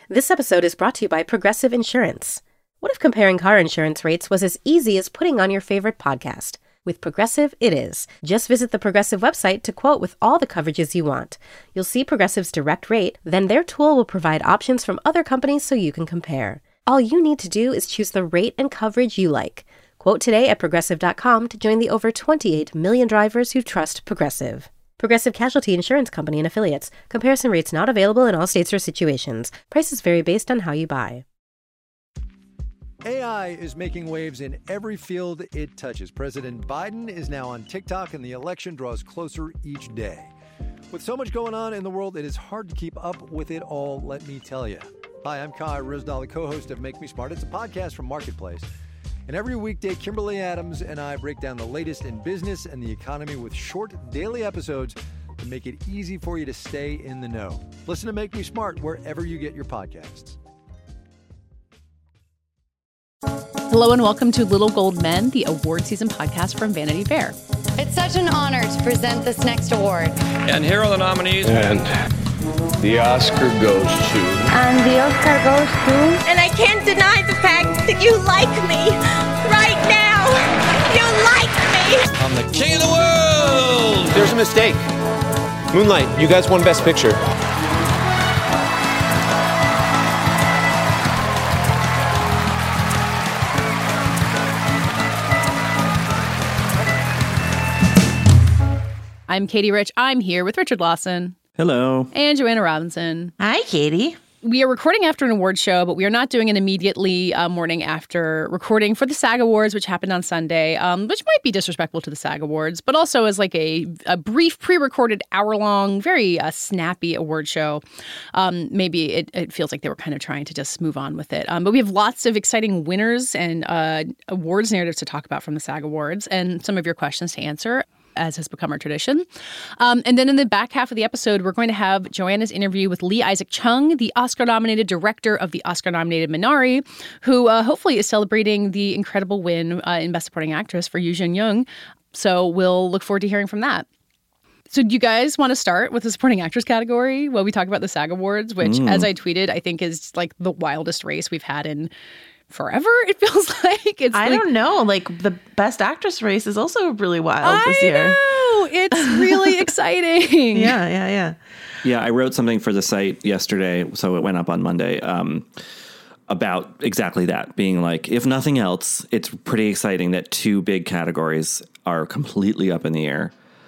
This episode is brought to you by Progressive Insurance. What if comparing car insurance rates was as easy as putting on your favorite podcast? With Progressive, it is. Just visit the Progressive website to quote with all the coverages you want. You'll see Progressive's direct rate, then their tool will provide options from other companies so you can compare. All you need to do is choose the rate and coverage you like. Quote today at Progressive.com to join the over 28 million drivers who trust Progressive. Progressive Casualty Insurance Company and Affiliates. Comparison rates not available in all states or situations. Prices vary based on how you buy. AI is making waves in every field it touches. President Biden is now on TikTok, and the election draws closer each day. With so much going on in the world, it is hard to keep up with it all, let me tell you. Hi, I'm Kai Ryssdal, the co-host of Make Me Smart. It's a podcast from Marketplace. And every weekday, Kimberly Adams and I break down the latest in business and the economy with short daily episodes to make it easy for you to stay in the know. Listen to Make Me Smart wherever you get your podcasts. Hello and welcome to Little Gold Men, the award season podcast from Vanity Fair. It's such an honor to present this next award. And here are the nominees. And the Oscar goes to... And the Oscar goes to... And I can't deny the fact that you like me. Right now. You like me. I'm the king of the world. There's a mistake. Moonlight, you guys won Best Picture. I'm Katie Rich. I'm here with Richard Lawson. Hello. And Joanna Robinson. Hi, Katie. We are recording after an award show, but we are not doing it immediately morning after recording for the SAG Awards, which happened on Sunday, which might be disrespectful to the SAG Awards, but also as like a brief pre-recorded hour-long, very snappy award show. Maybe it feels like they were kind of trying to just move on with it. But we have lots of exciting winners and awards narratives to talk about from the SAG Awards and some of your questions to answer, as has become our tradition. And then in the back half of the episode, we're going to have Joanna's interview with Lee Isaac Chung, the Oscar-nominated director of the Oscar-nominated Minari, who hopefully is celebrating the incredible win in Best Supporting Actress for Yoo Jung-young. So we'll look forward to hearing from that. So do you guys want to start with the Supporting Actress category while we talk about the SAG Awards, which, as I tweeted, I think is like the wildest race we've had in forever, it feels like. I don't know. Like, the Best Actress race is also really wild this year. I know. It's really exciting. Yeah. Yeah, I wrote something for the site yesterday, so it went up on Monday, about exactly that, being like, if nothing else, it's pretty exciting that two big categories are completely up in the air.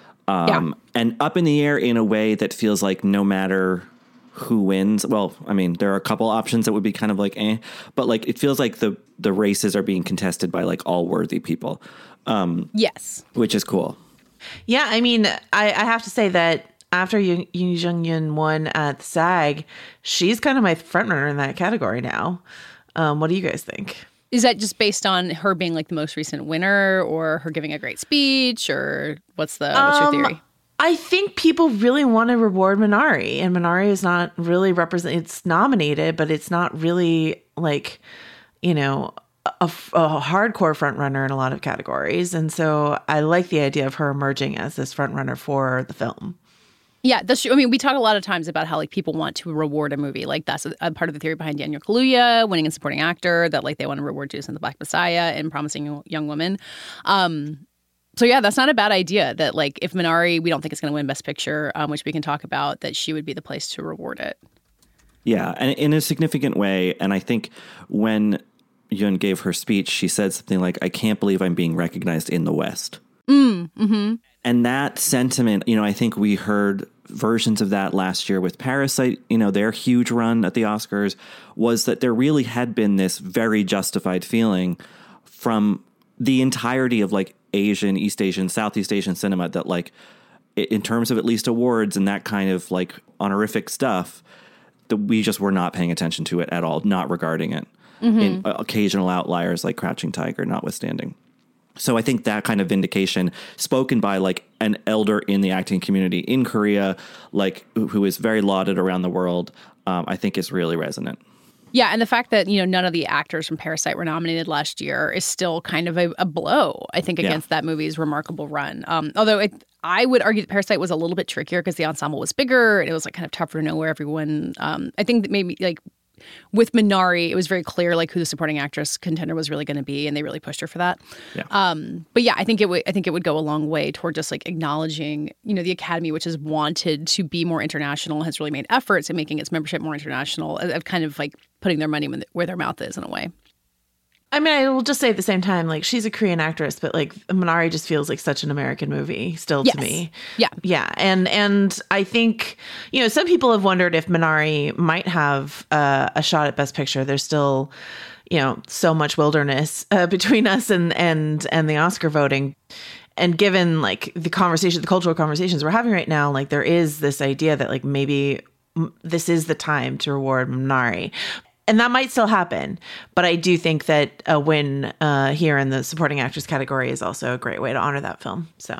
And up in the air in a way that feels like no matter who wins. Well, I mean, there are a couple options that would be kind of like, but like, it feels like the races are being contested by like all worthy people. Yes. Which is cool. Yeah. I mean, I have to say that after Yoo Jung-young won at the SAG, she's kind of my frontrunner in that category now. What do you guys think? Is that just based on her being like the most recent winner, or her giving a great speech, or what's your theory? I think people really want to reward Minari, and Minari is not really it's nominated, but it's not really like, you know, a hardcore front runner in a lot of categories. And so I like the idea of her emerging as this front runner for the film. Yeah, that's true. I mean, we talk a lot of times about how like people want to reward a movie. Like that's a part of the theory behind Daniel Kaluuya winning a supporting actor, that like they want to reward Judas and the Black Messiah and Promising Young Woman. So yeah, that's not a bad idea, that like if Minari, we don't think it's going to win Best Picture, which we can talk about, that she would be the place to reward it. Yeah, and in a significant way. And I think when Yoon gave her speech, she said something like, I can't believe I'm being recognized in the West. Mm-hmm. And that sentiment, you know, I think we heard versions of that last year with Parasite. You know, their huge run at the Oscars was that there really had been this very justified feeling from the entirety of like Asian, East Asian, Southeast Asian cinema that like, in terms of at least awards and that kind of like honorific stuff, that we just were not paying attention to it at all, not regarding it. Mm-hmm. In occasional outliers like Crouching Tiger notwithstanding. So I think that kind of vindication spoken by like an elder in the acting community in Korea, like who is very lauded around the world, I think is really resonant. Yeah, and the fact that, you know, none of the actors from Parasite were nominated last year is still kind of a blow, I think, against that movie's remarkable run. Although I would argue that Parasite was a little bit trickier because the ensemble was bigger and it was like kind of tougher to know where everyone. I think that maybe like with Minari, it was very clear like who the supporting actress contender was really going to be, and they really pushed her for that. Yeah. But yeah, I think it would go a long way toward just like acknowledging, the Academy, which has wanted to be more international, has really made efforts in making its membership more international, of kind of like putting their money where their mouth is in a way. I mean, I will just say at the same time, like, she's a Korean actress, but like Minari just feels like such an American movie still to me. Yeah. Yeah. And I think, some people have wondered if Minari might have a shot at Best Picture. There's still, so much wilderness between us and the Oscar voting. And given like the cultural conversations we're having right now, like there is this idea that like maybe this is the time to reward Minari. And that might still happen, but I do think that a win here in the supporting actress category is also a great way to honor that film. So,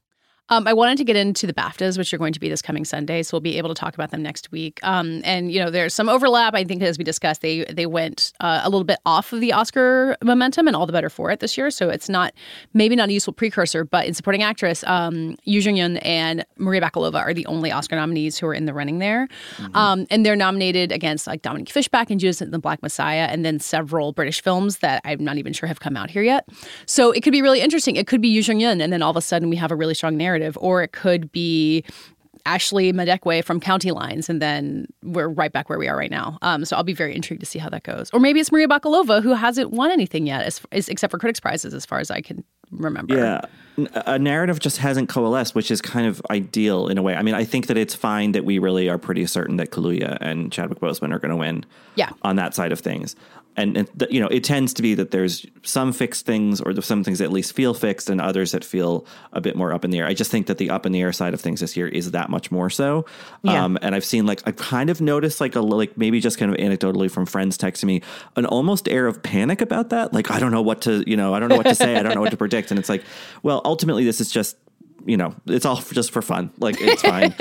I wanted to get into the BAFTAs, which are going to be this coming Sunday, so we'll be able to talk about them next week. And there's some overlap. I think, as we discussed, they went a little bit off of the Oscar momentum, and all the better for it this year. So it's maybe not a useful precursor, but in supporting actress, Yoo Jung-yoon and Maria Bakalova are the only Oscar nominees who are in the running there. Mm-hmm. And they're nominated against like Dominique Fishback and Judas and the Black Messiah, and then several British films that I'm not even sure have come out here yet. So it could be really interesting. It could be Yoo Jung-yoon, and then all of a sudden we have a really strong narrative. Or it could be Ashley Madekwe from County Lines, and then we're right back where we are right now. So I'll be very intrigued to see how that goes. Or maybe it's Maria Bakalova, who hasn't won anything yet, except for Critics' Prizes, as far as I can remember. Yeah. A narrative just hasn't coalesced, which is kind of ideal in a way. I mean, I think that it's fine that we really are pretty certain that Kaluuya and Chadwick Boseman are going to win on that side of things. And it tends to be that there's some fixed things, or some things that at least feel fixed, and others that feel a bit more up in the air. I just think that the up in the air side of things this year is that much more so. Yeah. And I've seen I've kind of noticed maybe just kind of anecdotally from friends texting me, an almost air of panic about that. Like, I don't know what to, I don't know what to say. I don't know what to predict. And it's like, well, ultimately this is just, it's all just for fun. Like, it's fine,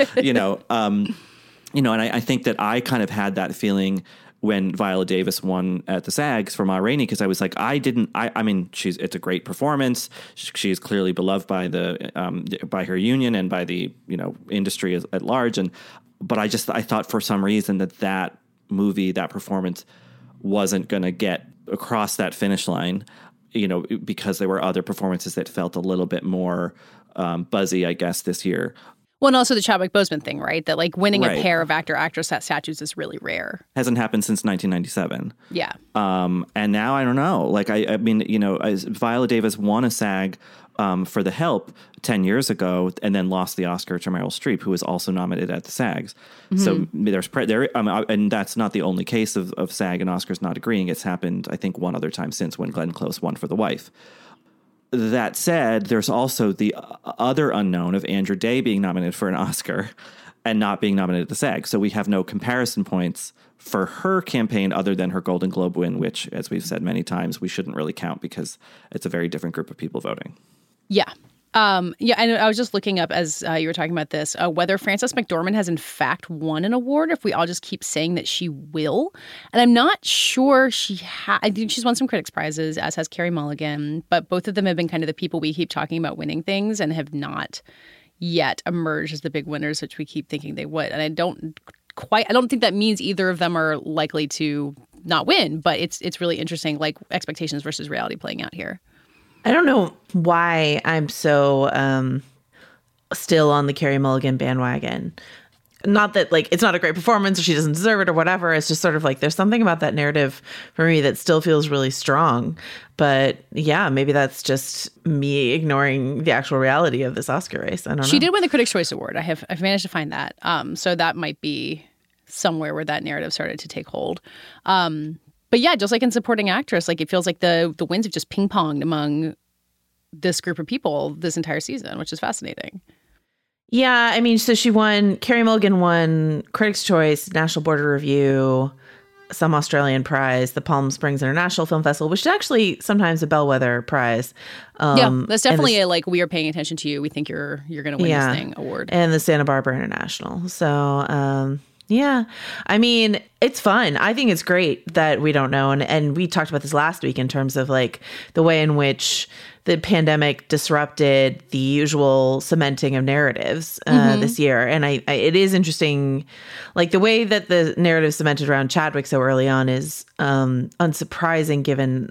and I think that I kind of had that feeling when Viola Davis won at the SAGs for Ma Rainey, because I was like, I mean, it's a great performance. She's clearly beloved by by her union and by the, industry at large. But I thought for some reason that movie, that performance wasn't going to get across that finish line, because there were other performances that felt a little bit more buzzy, I guess, this year. Well, and also the Chadwick Boseman thing, right? That like winning a pair of actor-actress statues is really rare. Hasn't happened since 1997. Yeah. And now I don't know. Like, I mean, Viola Davis won a SAG for The Help 10 years ago, and then lost the Oscar to Meryl Streep, who was also nominated at the SAGs. Mm-hmm. So and that's not the only case of SAG and Oscars not agreeing. It's happened, I think, one other time since, when Glenn Close won for The Wife. That said, there's also the other unknown of Andra Day being nominated for an Oscar and not being nominated at the SAG. So we have no comparison points for her campaign other than her Golden Globe win, which, as we've said many times, we shouldn't really count because it's a very different group of people voting. Yeah. I was just looking up as you were talking about this, whether Frances McDormand has in fact won an award, if we all just keep saying that she will. And I'm not sure I think she's won some Critics' Prizes, as has Carey Mulligan, but both of them have been kind of the people we keep talking about winning things and have not yet emerged as the big winners, which we keep thinking they would. And I don't think that means either of them are likely to not win, but it's really interesting, like expectations versus reality playing out here. I don't know why I'm so still on the Carey Mulligan bandwagon. Not that like it's not a great performance or she doesn't deserve it or whatever. It's just sort of like there's something about that narrative for me that still feels really strong. But yeah, maybe that's just me ignoring the actual reality of this Oscar race. I don't know. She did win the Critics' Choice Award. I've managed to find that. So that might be somewhere where that narrative started to take hold. But yeah, just like in supporting actress, like it feels like the wins have just ping-ponged among this group of people this entire season, which is fascinating. Yeah, I mean, so Carey Mulligan won Critics' Choice, National Board of Review, some Australian prize, the Palm Springs International Film Festival, which is actually sometimes a bellwether prize. That's definitely we are paying attention to you. We think you're going to win this thing award. And the Santa Barbara International. So, Yeah. I mean, it's fun. I think it's great that we don't know. And we talked about this last week in terms of like the way in which the pandemic disrupted the usual cementing of narratives this year. And it is interesting, like the way that the narrative cemented around Chadwick so early on is unsurprising given,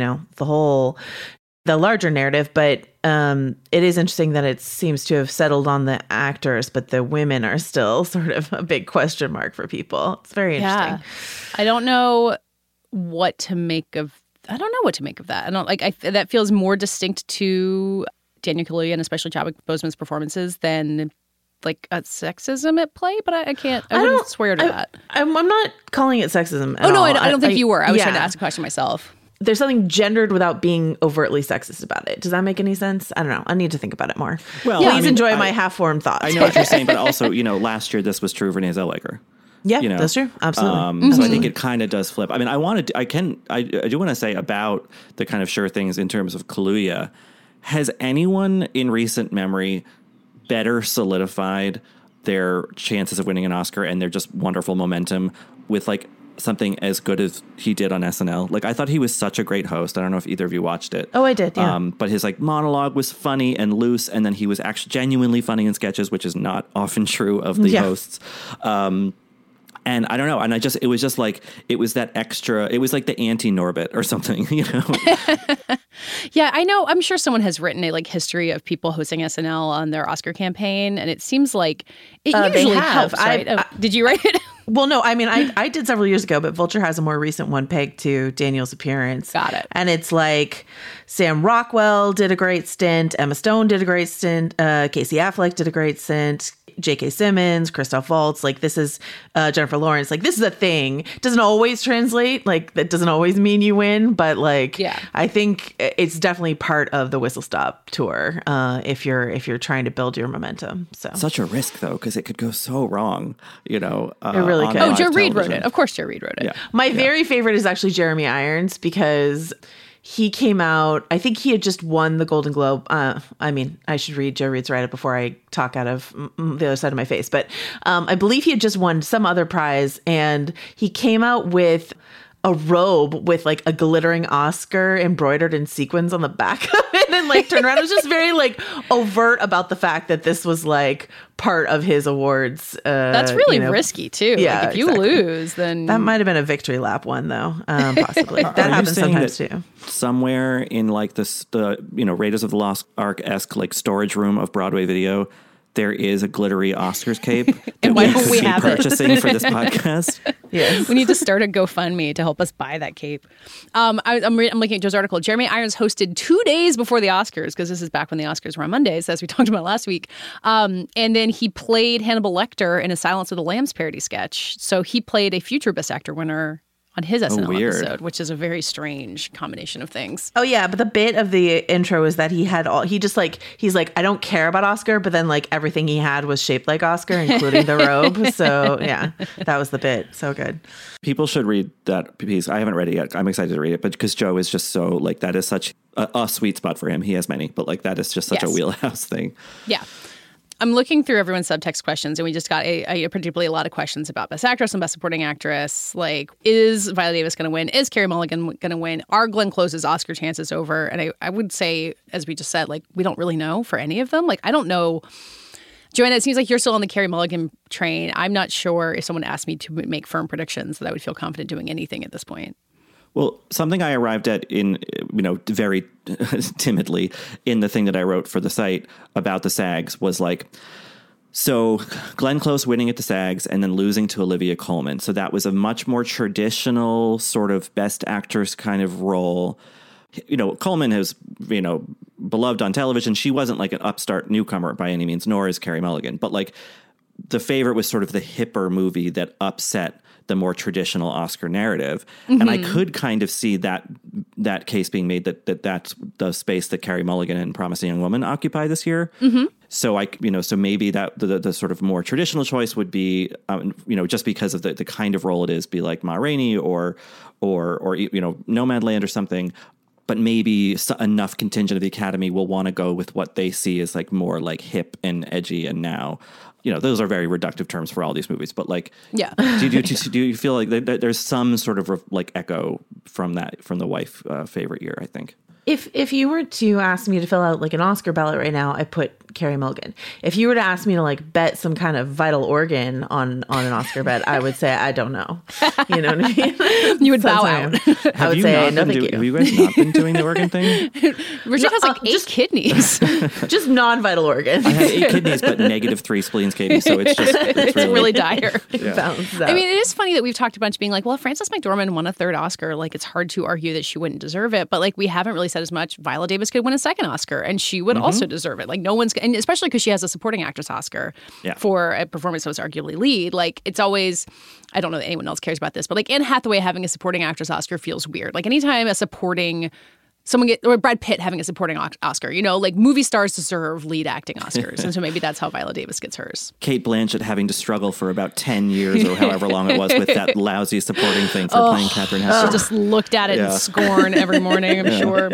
the larger narrative, but it is interesting that it seems to have settled on the actors, but the women are still sort of a big question mark for people. It's very interesting. Yeah. I don't know what to make of that. I don't that feels more distinct to Daniel Kaluuya and especially Chadwick Boseman's performances than like a sexism at play, but I wouldn't swear to that. I'm not calling it sexism at all. No, I don't think you were. I was trying to ask a question myself. There's something gendered without being overtly sexist about it. Does that make any sense? I don't know. I need to think about it more. Well, please enjoy my half-formed thoughts. I know what you're saying, but also, last year this was true for Renee Zellweger. Yeah, that's true. Absolutely. So I think it kind of does flip. I mean, I do want to say about the kind of sure things in terms of Kaluuya. Has anyone in recent memory better solidified their chances of winning an Oscar and their just wonderful momentum with like something as good as he did on SNL? Like, I thought he was such a great host. I don't know if either of you watched it. Oh, I did, yeah. But his like monologue was funny and loose, and then he was actually genuinely funny in sketches, which is not often true of the hosts. And I don't know. And it was just like, it was that extra, it was like the anti-Norbit or something, Yeah, I know. I'm sure someone has written a like history of people hosting SNL on their Oscar campaign. And it seems like it usually helps, right? Did you write it? Well, no, I mean, I did several years ago, but Vulture has a more recent one pegged to Daniel's appearance. Got it. And it's like Sam Rockwell did a great stint. Emma Stone did a great stint. Casey Affleck did a great stint. J.K. Simmons, Christoph Waltz, like this is Jennifer Lawrence. Like this is a thing. Doesn't always translate. Like that doesn't always mean you win, but like I think it's definitely part of the Whistle Stop tour if you're trying to build your momentum. So such a risk though, because it could go so wrong. It really could. Oh, Joe Reed wrote it. Of course, Joe Reed wrote it. Yeah. My very favorite is actually Jeremy Irons because he came out, I think he had just won the Golden Globe. I mean, I should read Joe Reed's write-up before I talk out of the other side of my face. But I believe he had just won some other prize, and he came out with a robe with like a glittering Oscar embroidered in sequins on the back of it, and like turned around. It was just very like overt about the fact that this was like part of his awards. That's really risky too. Yeah, like if you lose, then that might have been a victory lap one though. Possibly that happens sometimes too. Somewhere in like the Raiders of the Lost Ark-esque like storage room of Broadway Video, there is a glittery Oscars cape and why don't we have purchasing for this podcast. Yes. We need to start a GoFundMe to help us buy that cape. I'm looking at Joe's article. Jeremy Irons hosted 2 days before the Oscars, because this is back when the Oscars were on Mondays, as we talked about last week. And then he played Hannibal Lecter in a Silence of the Lambs parody sketch. So he played a future Best Actor winner on his SNL episode, which is a very strange combination of things. Oh yeah, but the bit of the intro is that he's like, I don't care about Oscar, but then like everything he had was shaped like Oscar, including the robe. So yeah, that was the bit. So good. People should read that piece. I haven't read it yet. I'm excited to read it, but because Joe is just so like, that is such a sweet spot for him. He has many, but like that is just such a wheelhouse thing. Yeah. I'm looking through everyone's subtext questions, and we just got particularly a lot of questions about Best Actress and Best Supporting Actress. Like, is Viola Davis going to win? Is Carey Mulligan going to win? Are Glenn Close's Oscar chances over? And I would say, as we just said, like, we don't really know for any of them. Like, I don't know. Joanna, it seems like you're still on the Carey Mulligan train. I'm not sure if someone asked me to make firm predictions that I would feel confident doing anything at this point. Well, something I arrived at in, very timidly in the thing that I wrote for the site about the SAGs was like, so Glenn Close winning at the SAGs and then losing to Olivia Colman. So that was a much more traditional sort of Best Actress kind of role. Colman is, beloved on television. She wasn't like an upstart newcomer by any means, nor is Carey Mulligan. But like The Favorite was sort of the hipper movie that upset the more traditional Oscar narrative. Mm-hmm. And I could kind of see that case being made that's the space that Carey Mulligan and Promising Young Woman occupy this year. Mm-hmm. So so maybe that the sort of more traditional choice would be, just because of the kind of role it is, be like Ma Rainey or Nomadland or something. but maybe enough contingent of the Academy will want to go with what they see as like more like hip and edgy. And now, you know, those are very reductive terms for all these movies, but like, yeah. do you feel like there's some sort of like echo from the wife favorite year, I think? If you were to ask me to fill out like an Oscar ballot right now, I put Carey Mulligan. If you were to ask me to like bet some kind of vital organ on an Oscar bet, I would say I don't know. You know what I mean? You would bow out. I would say no, thank you. Have you guys not been doing the organ thing? Richard has like 8 kidneys. Just non-vital organs. I have 8 kidneys, but -3 spleens, Katie. So it's really dire. Yeah. I mean, it is funny that we've talked a bunch being like, well, if Frances McDormand won a 3rd Oscar, like it's hard to argue that she wouldn't deserve it. But like we haven't really said as much. Viola Davis could win a 2nd Oscar, and she would also deserve it. Like no one's, and especially because she has a supporting actress Oscar for a performance that was arguably lead. Like it's always, I don't know that anyone else cares about this, but like Anne Hathaway having a supporting actress Oscar feels weird. Like anytime a supporting or Brad Pitt having a supporting Oscar, you know, like movie stars deserve lead acting Oscars. And so maybe that's how Viola Davis gets hers. Cate Blanchett having to struggle for about 10 years or however long it was with that lousy supporting thing for playing Catherine Hepburn. She just looked at it in scorn every morning, I'm sure.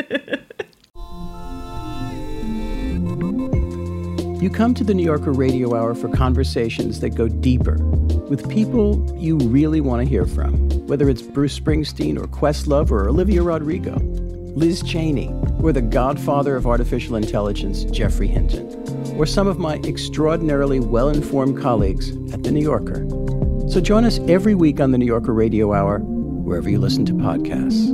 You come to the New Yorker Radio Hour for conversations that go deeper with people you really want to hear from, whether it's Bruce Springsteen or Questlove or Olivia Rodrigo, Liz Cheney, or the godfather of artificial intelligence, Geoffrey Hinton, or some of my extraordinarily well-informed colleagues at The New Yorker. So join us every week on the New Yorker Radio Hour, wherever you listen to podcasts.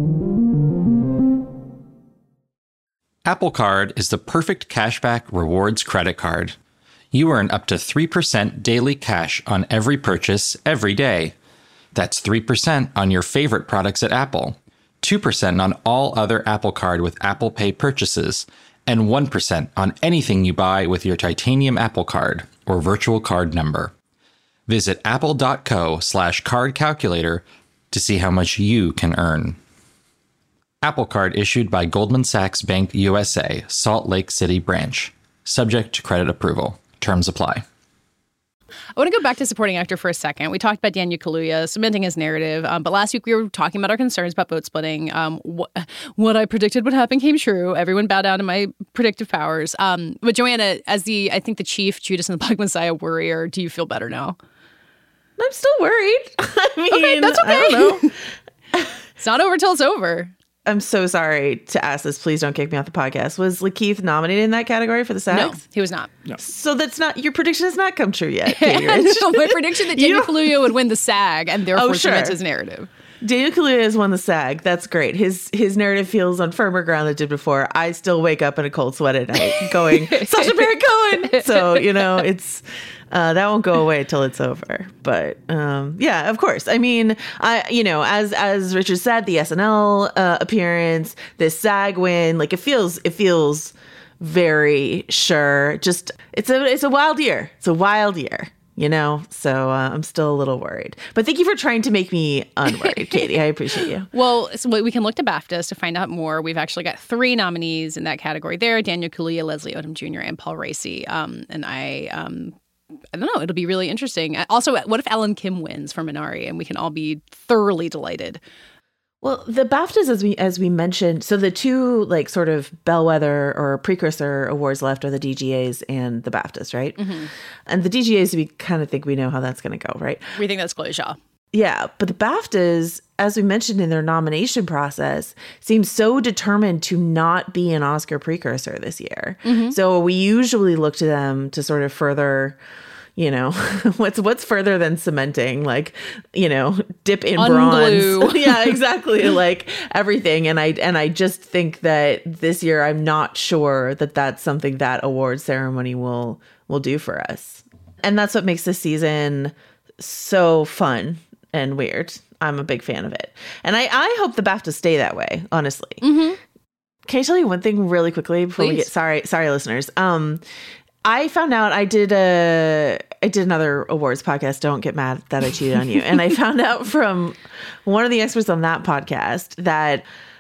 Apple Card is the perfect cashback rewards credit card. You earn up to 3% daily cash on every purchase every day. That's 3% on your favorite products at Apple, 2% on all other Apple Card with Apple Pay purchases, and 1% on anything you buy with your titanium Apple Card or virtual card number. Visit apple.co/card calculator to see how much you can earn. Apple Card issued by Goldman Sachs Bank USA, Salt Lake City branch. Subject to credit approval. Terms apply. I want to go back to supporting actor for a second. We talked about Daniel Kaluuya cementing his narrative, but last week we were talking about our concerns about vote splitting. What I predicted would happen came true. Everyone bowed down to my predictive powers. But Joanna, as I think the chief Judas and the Black Messiah worrier, do you feel better now? I'm still worried. I mean, okay, that's okay. I don't know. It's not over till it's over. I'm so sorry to ask this. Please don't kick me off the podcast. Was Lakeith nominated in that category for the SAGs? No, he was not. No. So that's not, your prediction has not come true yet. No, my prediction that Daniel Kaluuya would win the SAG and therefore cements his narrative. Daniel Kaluuya has won the SAG. That's great. His narrative feels on firmer ground than it did before. I still wake up in a cold sweat at night going, Sacha Baron Cohen. So, you know, it's that won't go away till it's over. But yeah, of course. I mean, as Richard said, the SNL appearance, this SAG win, like it feels very sure. Just it's a wild year. It's a wild year. You know, so I'm still a little worried. But thank you for trying to make me unworried, Katie. I appreciate you. Well, so we can look to BAFTAs to find out more. We've actually got 3 nominees in that category there: Daniel Kaluuya, Leslie Odom Jr., and Paul Raci. And I don't know. It'll be really interesting. Also, what if Alan Kim wins for Minari, and we can all be thoroughly delighted? Well, the BAFTAs, as we mentioned, so the 2 like sort of bellwether or precursor awards left are the DGAs and the BAFTAs, right? Mm-hmm. And the DGAs, we kind of think we know how that's going to go, right? We think that's Chloe Shaw. Yeah, but the BAFTAs, as we mentioned in their nomination process, seem so determined to not be an Oscar precursor this year. Mm-hmm. So we usually look to them to sort of further, you know, what's further than cementing, like, you know, dip in Unglue. Bronze. Yeah, exactly. Like everything. And I just think that this year, I'm not sure that that's something that award ceremony will do for us. And that's what makes this season so fun and weird. I'm a big fan of it. And I hope the BAFTAs stay that way, honestly. Mm-hmm. Can I tell you one thing really quickly before we get, sorry, listeners. I found out I did another awards podcast. Don't get mad that I cheated on you. And I found out from one of the experts on that podcast that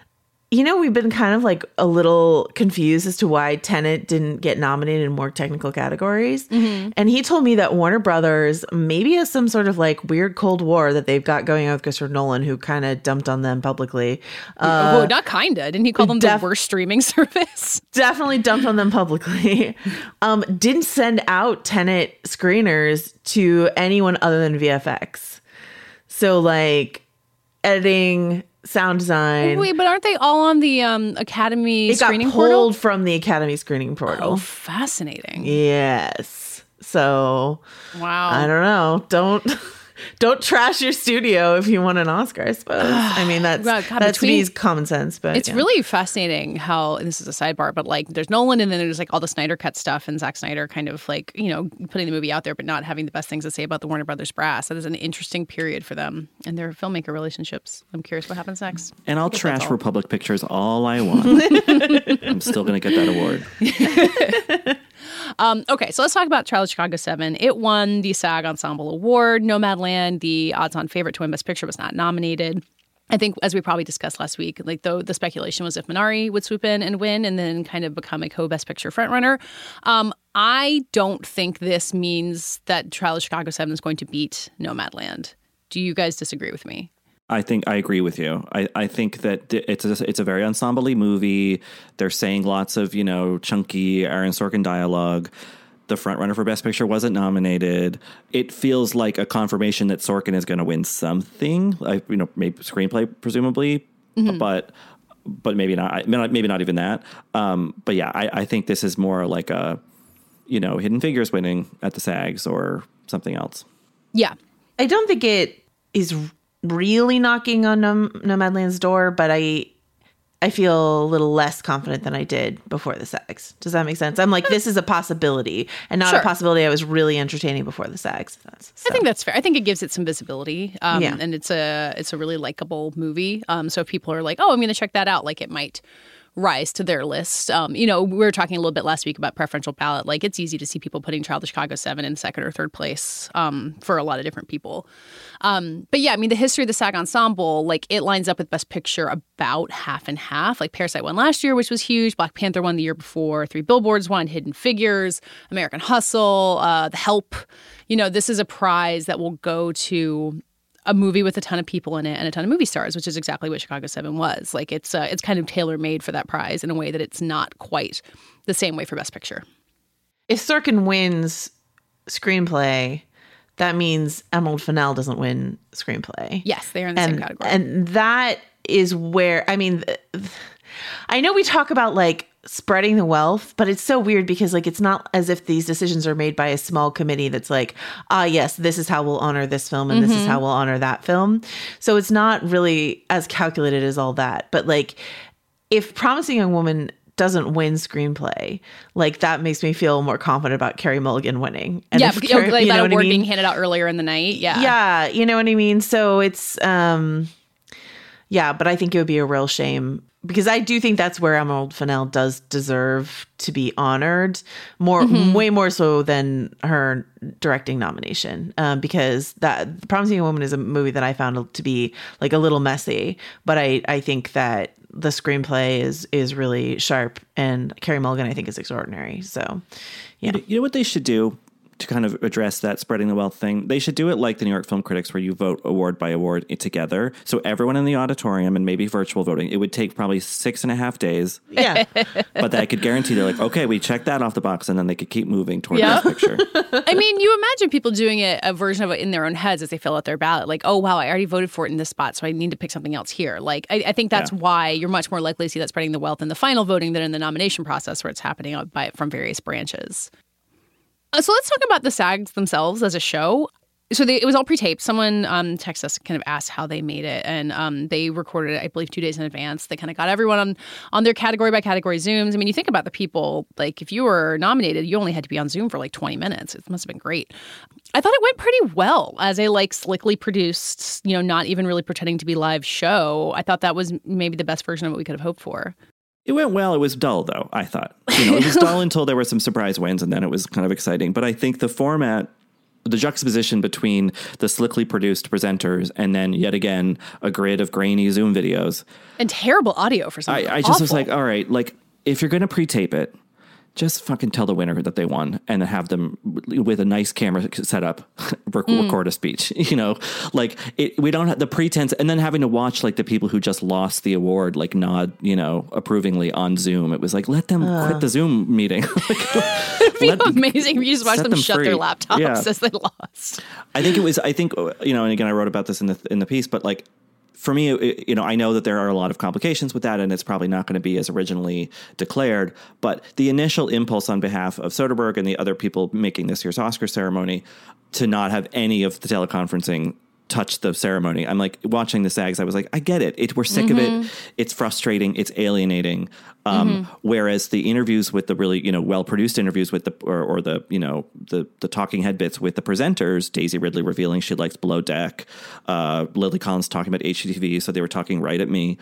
You know, we've been kind of like a little confused as to why Tenet didn't get nominated in more technical categories. Mm-hmm. And he told me that Warner Brothers maybe has some sort of like weird Cold War that they've got going on with Christopher Nolan, who kind of dumped on them publicly. Well, not kinda. Didn't he call them the worst streaming service? Definitely dumped on them publicly. Didn't send out Tenet screeners to anyone other than VFX. So like editing, sound design. Wait, but aren't they all on the Academy screening portal? It got pulled from the Academy screening portal. Oh, fascinating. Yes. So, wow. I don't know. Don't trash your studio if you want an Oscar, I suppose. I mean, that's to me is common sense, but it's really fascinating how, and this is a sidebar, but like there's Nolan and then there's like all the Snyder Cut stuff and Zack Snyder kind of like, you know, putting the movie out there but not having the best things to say about the Warner Brothers brass. That is an interesting period for them and their filmmaker relationships. I'm curious what happens next. And I'll trash Republic Pictures all I want. I'm still going to get that award. Okay, so let's talk about Trial of Chicago 7. It won the SAG Ensemble Award. Nomadland, the odds-on favorite to win Best Picture, was not nominated. I think, as we probably discussed last week, like the speculation was if Minari would swoop in and win and then kind of become a co-Best Picture frontrunner. I don't think this means that Trial of Chicago 7 is going to beat Nomadland. Do you guys disagree with me? I think I agree with you. I think that it's a very ensemble-y movie. They're saying lots of, you know, chunky Aaron Sorkin dialogue. The frontrunner for Best Picture wasn't nominated. It feels like a confirmation that Sorkin is going to win something, like, you know, maybe screenplay presumably, but maybe not. Maybe not even that. But yeah, I think this is more like a, you know, Hidden Figures winning at the SAGs or something else. Yeah, I don't think it is really knocking on Nomadland's door, but I feel a little less confident than I did before the SAGs. Does that make sense? I'm like, this is a possibility and not a possibility I was really entertaining before the SAGs. I think that's fair. I think it gives it some visibility, and it's a really likable movie. So if people are like, oh, I'm going to check that out, like it might rise to their list. You know, we were talking a little bit last week about preferential ballot. Like, it's easy to see people putting Trial of Chicago 7 in second or third place for a lot of different people. But yeah, I mean, the history of the SAG Ensemble, like, it lines up with Best Picture about half and half. Like, Parasite won last year, which was huge. Black Panther won the year before. Three Billboards won. Hidden Figures, American Hustle, The Help. You know, this is a prize that will go to a movie with a ton of people in it and a ton of movie stars, which is exactly what Chicago 7 was. Like, it's kind of tailor-made for that prize in a way that it's not quite the same way for Best Picture. If Sorkin wins screenplay, that means Emerald Fennell doesn't win screenplay. Yes, they are in the same category. And that is where, I mean, I know we talk about like spreading the wealth, but it's so weird because like it's not as if these decisions are made by a small committee that's like, yes, this is how we'll honor this film and this is how we'll honor that film. So it's not really as calculated as all that. But like, if Promising Young Woman doesn't win screenplay, like that makes me feel more confident about Carey Mulligan winning. And like that award being handed out earlier in the night. Yeah, you know what I mean? So it's yeah, but I think it would be a real shame because I do think that's where Emerald Fennell does deserve to be honored way more so than her directing nomination. Because that Promising Young Woman is a movie that I found to be like a little messy, but I think that the screenplay is really sharp and Carey Mulligan I think is extraordinary. So yeah. You know what they should do to kind of address that spreading the wealth thing? They should do it like the New York Film Critics, where you vote award by award together. So everyone in the auditorium and maybe virtual voting, it would take probably 6.5 days. Yeah. But that I could guarantee they're like, okay, we checked that off the box, and then they could keep moving toward this picture. I mean, you imagine people doing a version of it in their own heads as they fill out their ballot. Like, oh, wow, I already voted for it in this spot, so I need to pick something else here. Like, I think that's why you're much more likely to see that spreading the wealth in the final voting than in the nomination process where it's happening from various branches. So let's talk about the SAGs themselves as a show. So it was all pre-taped. Someone texted us, kind of asked how they made it, and they recorded it, I believe, 2 days in advance. They kind of got everyone on their category by category Zooms. I mean, you think about the people, like if you were nominated, you only had to be on Zoom for like 20 minutes. It must have been great. I thought it went pretty well as a like slickly produced, you know, not even really pretending to be live show. I thought that was maybe the best version of what we could have hoped for. It went well. It was dull, though, I thought. You know, it was dull until there were some surprise wins, and then it was kind of exciting. But I think the format the juxtaposition between the slickly produced presenters and then yet again a grid of grainy Zoom videos and terrible audio for some. I just was like, all right, like if you're going to pre-tape it, just fucking tell the winner that they won and then have them with a nice camera set up record a speech, you know, like we don't have the pretense and then having to watch like the people who just lost the award, like nod, you know, approvingly on Zoom. It was like, let them quit the Zoom meeting. It'd be amazing if you just watch them shut their laptops as they lost. I think, you know, and again, I wrote about this in the piece, but like, for me, you know, I know that there are a lot of complications with that, and it's probably not going to be as originally declared. But the initial impulse on behalf of Soderbergh and the other people making this year's Oscar ceremony to not have any of the teleconferencing touch the ceremony. I'm like watching the SAGs. I was like, I get it. We're sick of it. It's frustrating. It's alienating. Whereas the interviews with the really, you know, well-produced interviews with or the, you know, the talking head bits with the presenters, Daisy Ridley revealing she likes Below Deck, Lily Collins talking about HGTV, so they were talking right at me.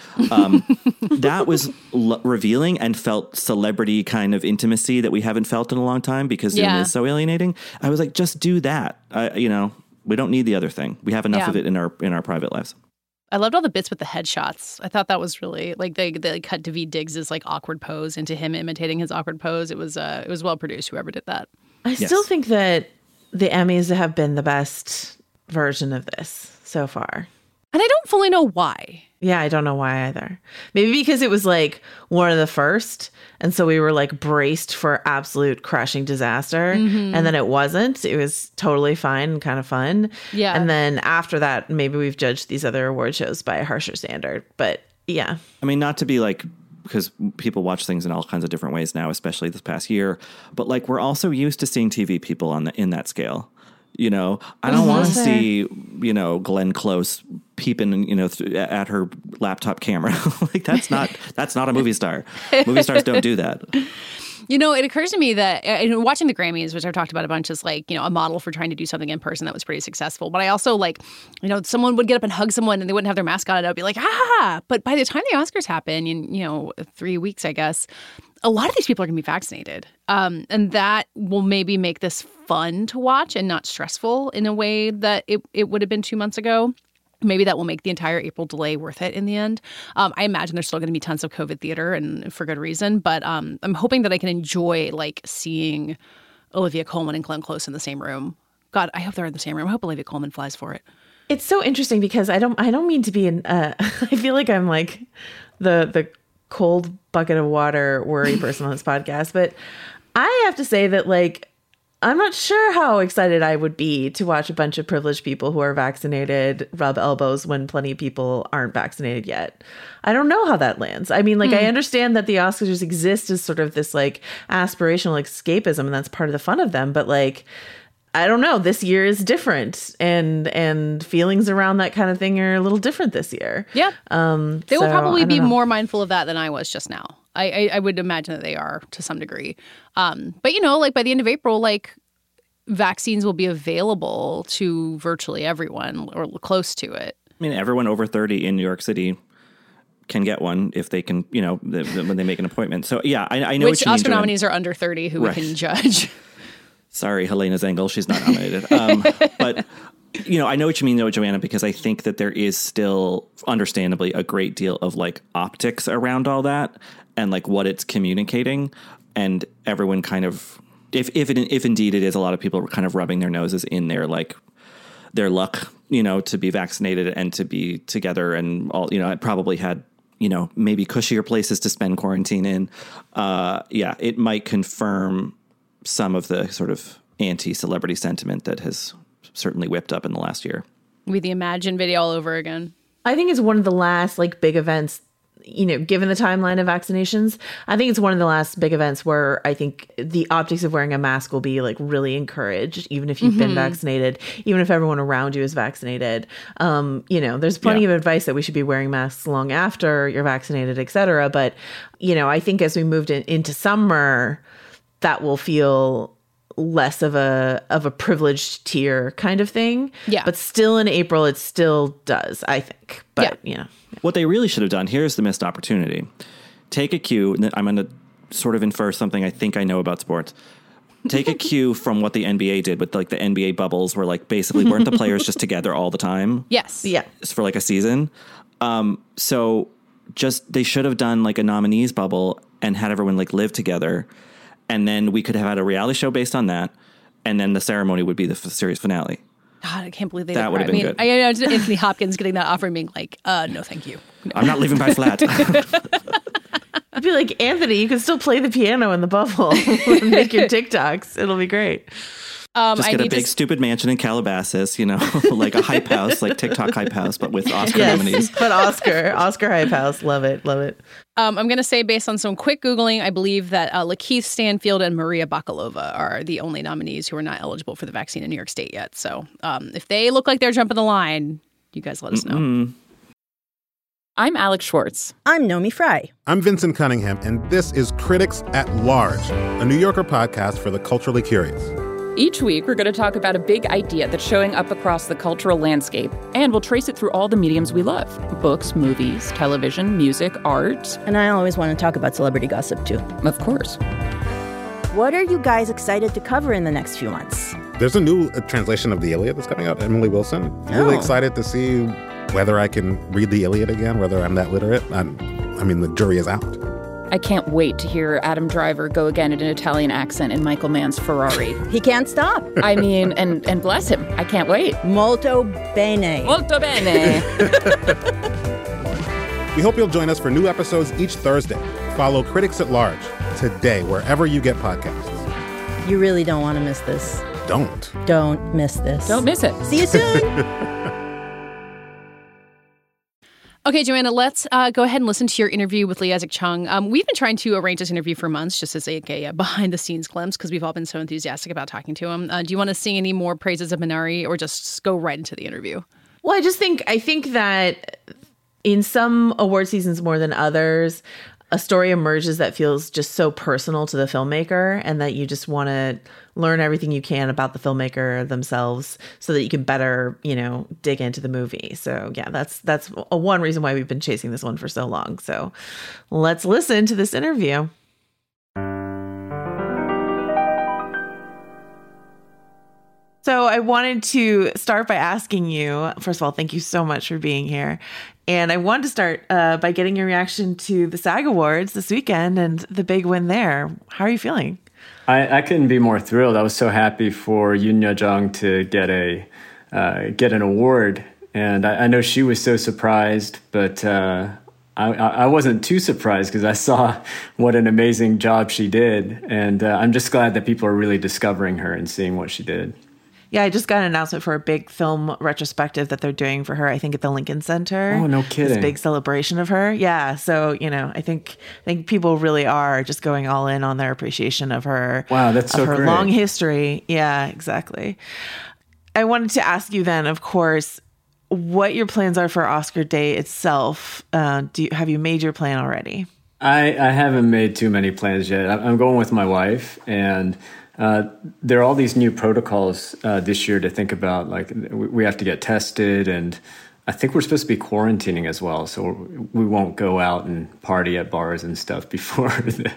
That was revealing and felt celebrity kind of intimacy that we haven't felt in a long time because Zoom is so alienating. I was like, just do that. You know, we don't need the other thing. We have enough of it in our private lives. I loved all the bits with the headshots. I thought that was really like they cut Daveed Diggs's like awkward pose into him imitating his awkward pose. It was well produced. Whoever did that. I still think that the Emmys have been the best version of this so far. And I don't fully know why. Yeah, I don't know why either. Maybe because it was like one of the first. And so we were like braced for absolute crushing disaster. And then it wasn't. It was totally fine and kind of fun. Yeah. And then after that, maybe we've judged these other award shows by a harsher standard. But yeah. I mean, not to be like, because people watch things in all kinds of different ways now, especially this past year. But like, we're also used to seeing TV people in that scale. You know, I don't want to see, you know, Glenn Close peeping, you know, at her laptop camera. Like that's not a movie star. Movie stars don't do that. You know, it occurs to me that watching the Grammys, which I've talked about a bunch, is like, you know, a model for trying to do something in person that was pretty successful. But I also like, you know, someone would get up and hug someone and they wouldn't have their mask on and I'd be like, ah. But by the time the Oscars happen in, you know, 3 weeks, I guess, a lot of these people are going to be vaccinated. And that will maybe make this fun to watch and not stressful in a way that it would have been 2 months ago. Maybe that will make the entire April delay worth it in the end. I imagine there's still going to be tons of COVID theater and for good reason. But I'm hoping that I can enjoy like seeing Olivia Colman and Glenn Close in the same room. God, I hope they're in the same room. I hope Olivia Colman flies for it. It's so interesting because I don't mean to be I feel like I'm like the cold bucket of water worry person on this podcast, but I have to say that like I'm not sure how excited I would be to watch a bunch of privileged people who are vaccinated rub elbows when plenty of people aren't vaccinated yet. I don't know how that lands. I mean, like, I understand that the Oscars exist as sort of this like aspirational escapism, and that's part of the fun of them. But like, I don't know, this year is different, and feelings around that kind of thing are a little different this year. Yeah. They will probably be more mindful of that than I was just now. I would imagine that they are to some degree. But, you know, like by the end of April, like vaccines will be available to virtually everyone or close to it. I mean, everyone over 30 in New York City can get one if they can, you know, when they make an appointment. So, yeah, I know which what you mean. Which Oscar nominees are under 30 who we can judge. Sorry, Helena Zengel, she's not nominated. But, you know, I know what you mean, though, Joanna, because I think that there is still, understandably, a great deal of, like, optics around all that and, like, what it's communicating. And everyone kind of, if indeed it is, a lot of people are kind of rubbing their noses in their, like, their luck, you know, to be vaccinated and to be together and all, you know, it probably had, you know, maybe cushier places to spend quarantine in. Yeah, it might confirm some of the sort of anti-celebrity sentiment that has certainly whipped up in the last year. With the Imagine video all over again. I think it's one of the last like big events, you know, given the timeline of vaccinations, I think it's one of the last big events where I think the optics of wearing a mask will be like really encouraged, even if you've been vaccinated, even if everyone around you is vaccinated. You know, there's plenty of advice that we should be wearing masks long after you're vaccinated, et cetera. But, you know, I think as we moved into summer, that will feel less of a privileged tier kind of thing. Yeah. But still in April, it still does, I think. But, you know. What they really should have done, here's the missed opportunity. Take a cue, and I'm going to sort of infer something I think I know about sports. take a cue from what the NBA did with like the NBA bubbles, where like basically weren't the players just together all the time? Yes. Yeah. For like a season. So just they should have done like a nominees bubble and had everyone like live together, and then we could have had a reality show based on that, and then the ceremony would be the series finale. God, I can't believe they that would have been good. I know Anthony Hopkins getting that offer and being like, no, thank you. No. I'm not leaving by flat. I'd be like, Anthony, you can still play the piano in the bubble and make your TikToks. It'll be great. Just get a big stupid mansion in Calabasas, you know, like a hype house, like TikTok hype house, but with Oscar nominees. But Oscar hype house. Love it. I'm going to say, based on some quick Googling, I believe that Lakeith Stanfield and Maria Bakalova are the only nominees who are not eligible for the vaccine in New York State yet. So if they look like they're jumping the line, you guys let us know. I'm Alex Schwartz. I'm Nomi Fry. I'm Vincent Cunningham, and this is Critics at Large, a New Yorker podcast for the culturally curious. Each week, we're going to talk about a big idea that's showing up across the cultural landscape, and we'll trace it through all the mediums we love. Books, movies, television, music, art. And I always want to talk about celebrity gossip, too. Of course. What are you guys excited to cover in the next few months? There's a new translation of the Iliad that's coming out, Emily Wilson. Really excited to see whether I can read the Iliad again, whether I'm that literate. I mean, the jury is out. I can't wait to hear Adam Driver go again in an Italian accent in Michael Mann's Ferrari. He can't stop. I mean, and bless him. I can't wait. Molto bene. Molto bene. We hope you'll join us for new episodes each Thursday. Follow Critics at Large today, wherever you get podcasts. You really don't want to miss this. Don't miss this. Don't miss it. See you soon. Okay, Joanna, let's go ahead and listen to your interview with Lee Isaac Chung. We've been trying to arrange this interview for months, just as a behind-the-scenes glimpse, because we've all been so enthusiastic about talking to him. Do you want to sing any more praises of Minari, or just go right into the interview? Well, I think that in some award seasons more than others, a story emerges that feels just so personal to the filmmaker, and that you just want to learn everything you can about the filmmaker themselves so that you can better, dig into the movie. So yeah, that's one reason why we've been chasing this one for so long. So let's listen to this interview. So I wanted to start by asking you, first of all, thank you so much for being here. And I wanted to start by getting your reaction to the SAG Awards this weekend and the big win there. How are you feeling? I couldn't be more thrilled. I was so happy for Yoon Yuh-jung to get an award. And I know she was so surprised, but I wasn't too surprised because I saw what an amazing job she did. And I'm just glad that people are really discovering her and seeing what she did. Yeah, I just got an announcement for a big film retrospective that they're doing for her, I think at the Lincoln Center. Oh, no kidding. This big celebration of her. Yeah, so, I think people really are just going all in on their appreciation of her. Wow, that's so great. Her long history. Yeah, exactly. I wanted to ask you then, of course, what your plans are for Oscar Day itself. Have you made your plan already? I haven't made too many plans yet. I'm going with my wife, and there are all these new protocols this year to think about. Like, we have to get tested, and I think we're supposed to be quarantining as well. So we won't go out and party at bars and stuff before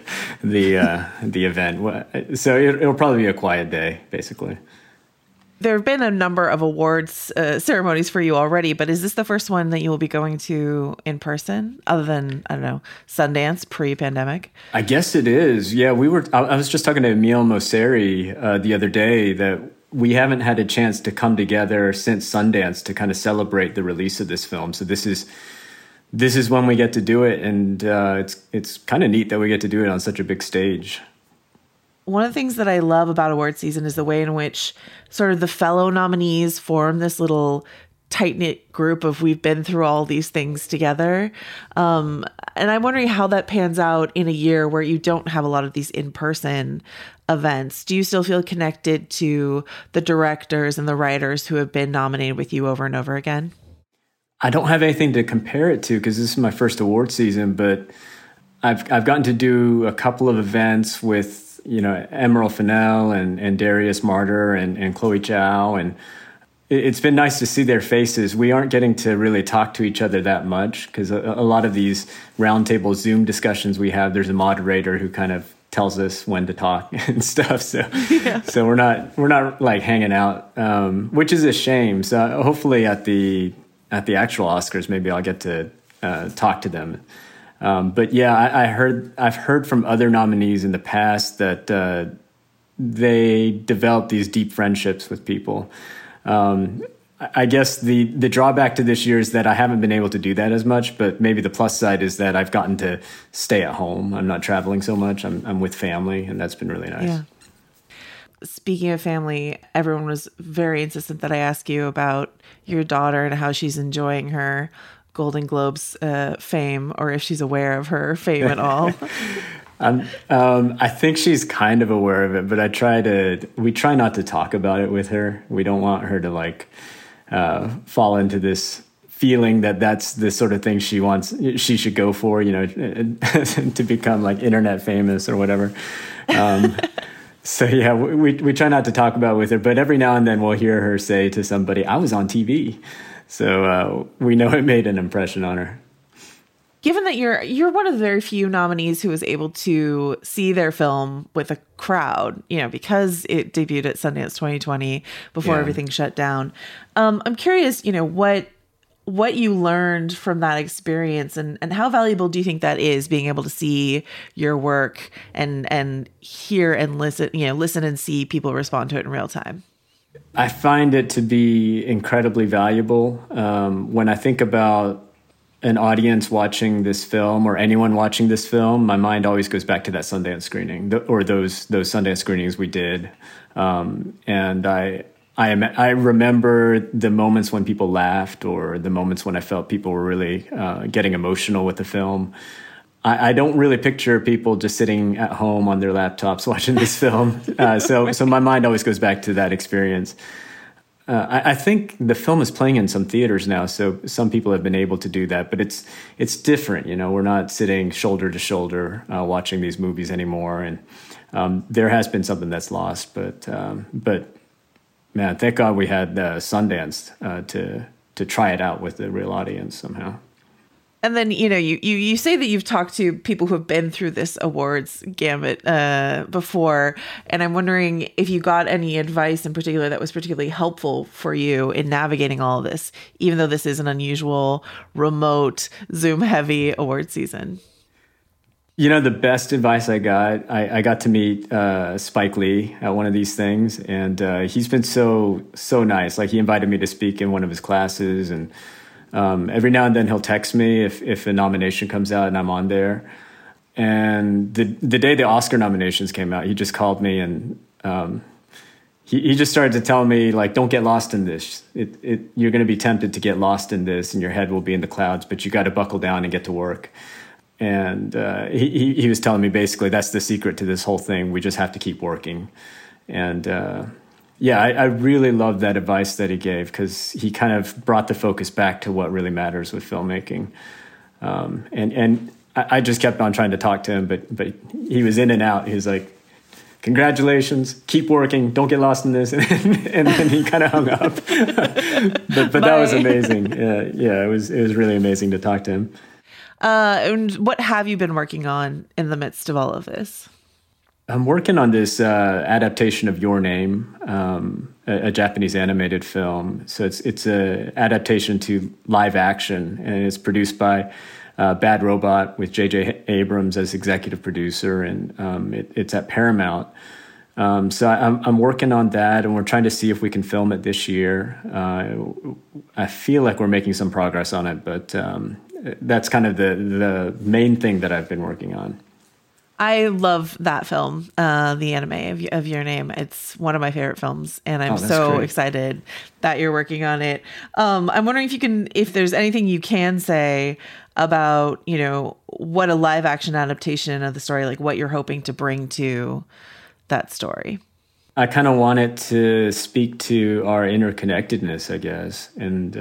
the event. So it'll probably be a quiet day, basically. There have been a number of awards ceremonies for you already, but is this the first one that you will be going to in person, other than, I don't know, Sundance pre-pandemic? I guess it is. Yeah, I was just talking to Emile Mosseri the other day that we haven't had a chance to come together since Sundance to kind of celebrate the release of this film. So this is when we get to do it, and it's kind of neat that we get to do it on such a big stage. One of the things that I love about award season is the way in which sort of the fellow nominees form this little tight-knit group of we've been through all these things together. And I'm wondering how that pans out in a year where you don't have a lot of these in-person events. Do you still feel connected to the directors and the writers who have been nominated with you over and over again? I don't have anything to compare it to because this is my first award season, but I've gotten to do a couple of events with Emerald Fennell and Darius Martyr and Chloe Zhao. And it's been nice to see their faces. We aren't getting to really talk to each other that much because a lot of these roundtable Zoom discussions we have, there's a moderator who kind of tells us when to talk and stuff. So we're not like hanging out, which is a shame. So hopefully at the actual Oscars, maybe I'll get to talk to them. But yeah, I've heard from other nominees in the past that they develop these deep friendships with people. I guess the drawback to this year is that I haven't been able to do that as much, but maybe the plus side is that I've gotten to stay at home. I'm not traveling so much. I'm with family, and that's been really nice. Yeah. Speaking of family, everyone was very insistent that I ask you about your daughter and how she's enjoying her Golden Globes fame, or if she's aware of her fame at all. I think she's kind of aware of it, but we try not to talk about it with her. We don't want her to like fall into this feeling that that's the sort of thing she should go for, to become like internet famous or whatever. So yeah, we try not to talk about it with her, but every now and then we'll hear her say to somebody, "I was on TV." So we know it made an impression on her. Given that you're one of the very few nominees who was able to see their film with a crowd, because it debuted at Sundance 2020 before everything shut down. I'm curious, what you learned from that experience and how valuable do you think that is, being able to see your work and hear and listen and see people respond to it in real time? I find it to be incredibly valuable. When I think about an audience watching this film or anyone watching this film, my mind always goes back to that Sundance screening or those Sundance screenings we did. And I remember the moments when people laughed or the moments when I felt people were really getting emotional with the film. I don't really picture people just sitting at home on their laptops watching this film. So my mind always goes back to that experience. I think the film is playing in some theaters now, so some people have been able to do that, but it's different. We're not sitting shoulder to shoulder watching these movies anymore, and there has been something that's lost. But man, thank God we had Sundance to try it out with the real audience somehow. And then, you say that you've talked to people who have been through this awards gambit before. And I'm wondering if you got any advice in particular that was particularly helpful for you in navigating all of this, even though this is an unusual, remote, Zoom-heavy award season. The best advice I got to meet Spike Lee at one of these things. And he's been so nice. Like, he invited me to speak in one of his classes, and every now and then he'll text me if a nomination comes out and I'm on there. And the day the Oscar nominations came out, he just called me and he just started to tell me, like, don't get lost in this. You're going to be tempted to get lost in this and your head will be in the clouds, but you got to buckle down and get to work. And he was telling me basically that's the secret to this whole thing. We just have to keep working. And I really loved that advice that he gave, because he kind of brought the focus back to what really matters with filmmaking. And I just kept on trying to talk to him, but he was in and out. He was like, congratulations, keep working, don't get lost in this. And then he kind of hung up. but that was amazing. It was really amazing to talk to him. And what have you been working on in the midst of all of this? I'm working on this adaptation of Your Name, a Japanese animated film. So it's a adaptation to live action, and it's produced by Bad Robot with J.J. Abrams as executive producer, and it's at Paramount. So I'm working on that, and we're trying to see if we can film it this year. I feel like we're making some progress on it, but that's kind of the main thing that I've been working on. I love that film, the anime of Your Name. It's one of my favorite films, and I'm so great. Excited that you're working on it. I'm wondering if there's anything you can say about, what a live action adaptation of the story, like what you're hoping to bring to that story. I kind of want it to speak to our interconnectedness, I guess, and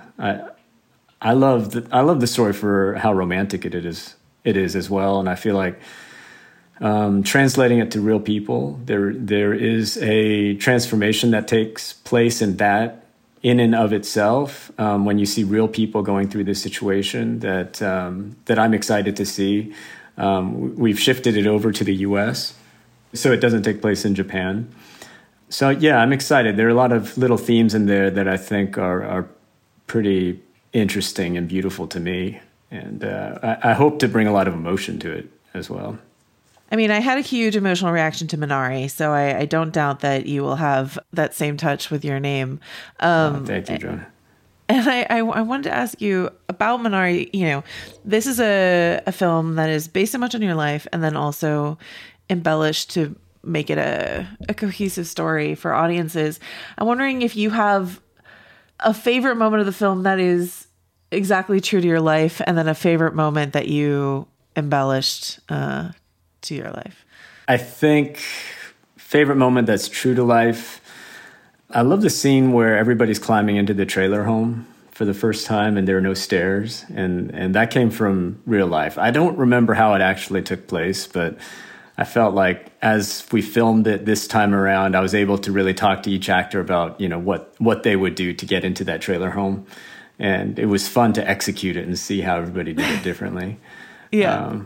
I love the story for how romantic it is as well, and I feel like. Translating it to real people, there is a transformation that takes place in and of itself when you see real people going through this situation that I'm excited to see. We've shifted it over to the U.S., so it doesn't take place in Japan. So, yeah, I'm excited. There are a lot of little themes in there that I think are pretty interesting and beautiful to me. And I hope to bring a lot of emotion to it as well. I mean, I had a huge emotional reaction to Minari, so I don't doubt that you will have that same touch with your name. Thank you, Jonah. And I wanted to ask you about Minari. You know, this is a film that is based so much on your life and then also embellished to make it a cohesive story for audiences. I'm wondering if you have a favorite moment of the film that is exactly true to your life, and then a favorite moment that you embellished to your life. I think favorite moment that's true to life, I love the scene where everybody's climbing into the trailer home for the first time and there are no stairs, and that came from real life. I don't remember how it actually took place, but I felt like as we filmed it this time around, I was able to really talk to each actor about, you know, what they would do to get into that trailer home. And it was fun to execute it and see how everybody did it differently. Yeah.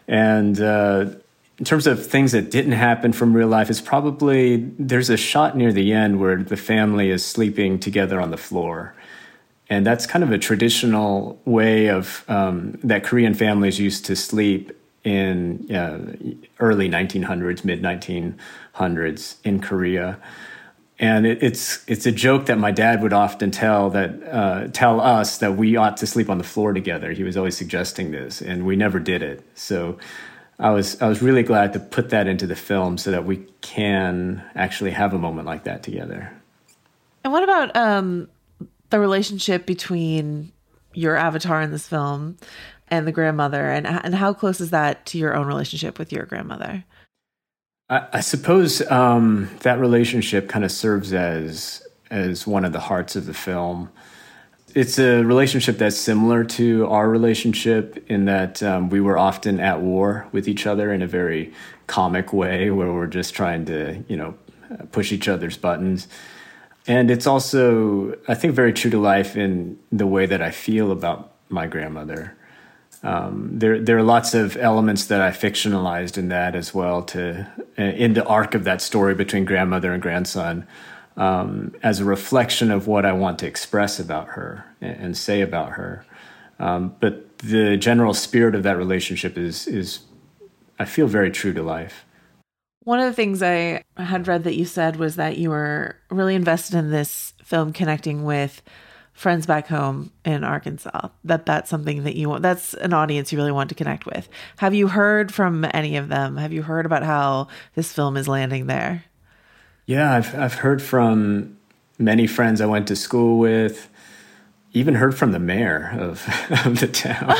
In terms of things that didn't happen from real life, it's probably, there's a shot near the end where the family is sleeping together on the floor. And that's kind of a traditional way of that Korean families used to sleep in early 1900s, mid 1900s in Korea. And it's a joke that my dad would often tell us that we ought to sleep on the floor together. He was always suggesting this, and we never did it. So I was really glad to put that into the film so that we can actually have a moment like that together. And what about the relationship between your avatar in this film and the grandmother, and how close is that to your own relationship with your grandmother? I suppose that relationship kind of serves as one of the hearts of the film. It's a relationship that's similar to our relationship in that we were often at war with each other in a very comic way where we're just trying to, you know, push each other's buttons. And it's also, I think, very true to life in the way that I feel about my grandmother. There are lots of elements that I fictionalized in that as well, in the arc of that story between grandmother and grandson, as a reflection of what I want to express about her and say about her. But the general spirit of that relationship is I feel very true to life. One of the things I had read that you said was that you were really invested in this film connecting with friends back home in Arkansas, that's something that you want, that's an audience you really want to connect with. Have you heard from any of them? Have you heard about how this film is landing there? Yeah, I've heard from many friends I went to school with, even heard from the mayor of the town.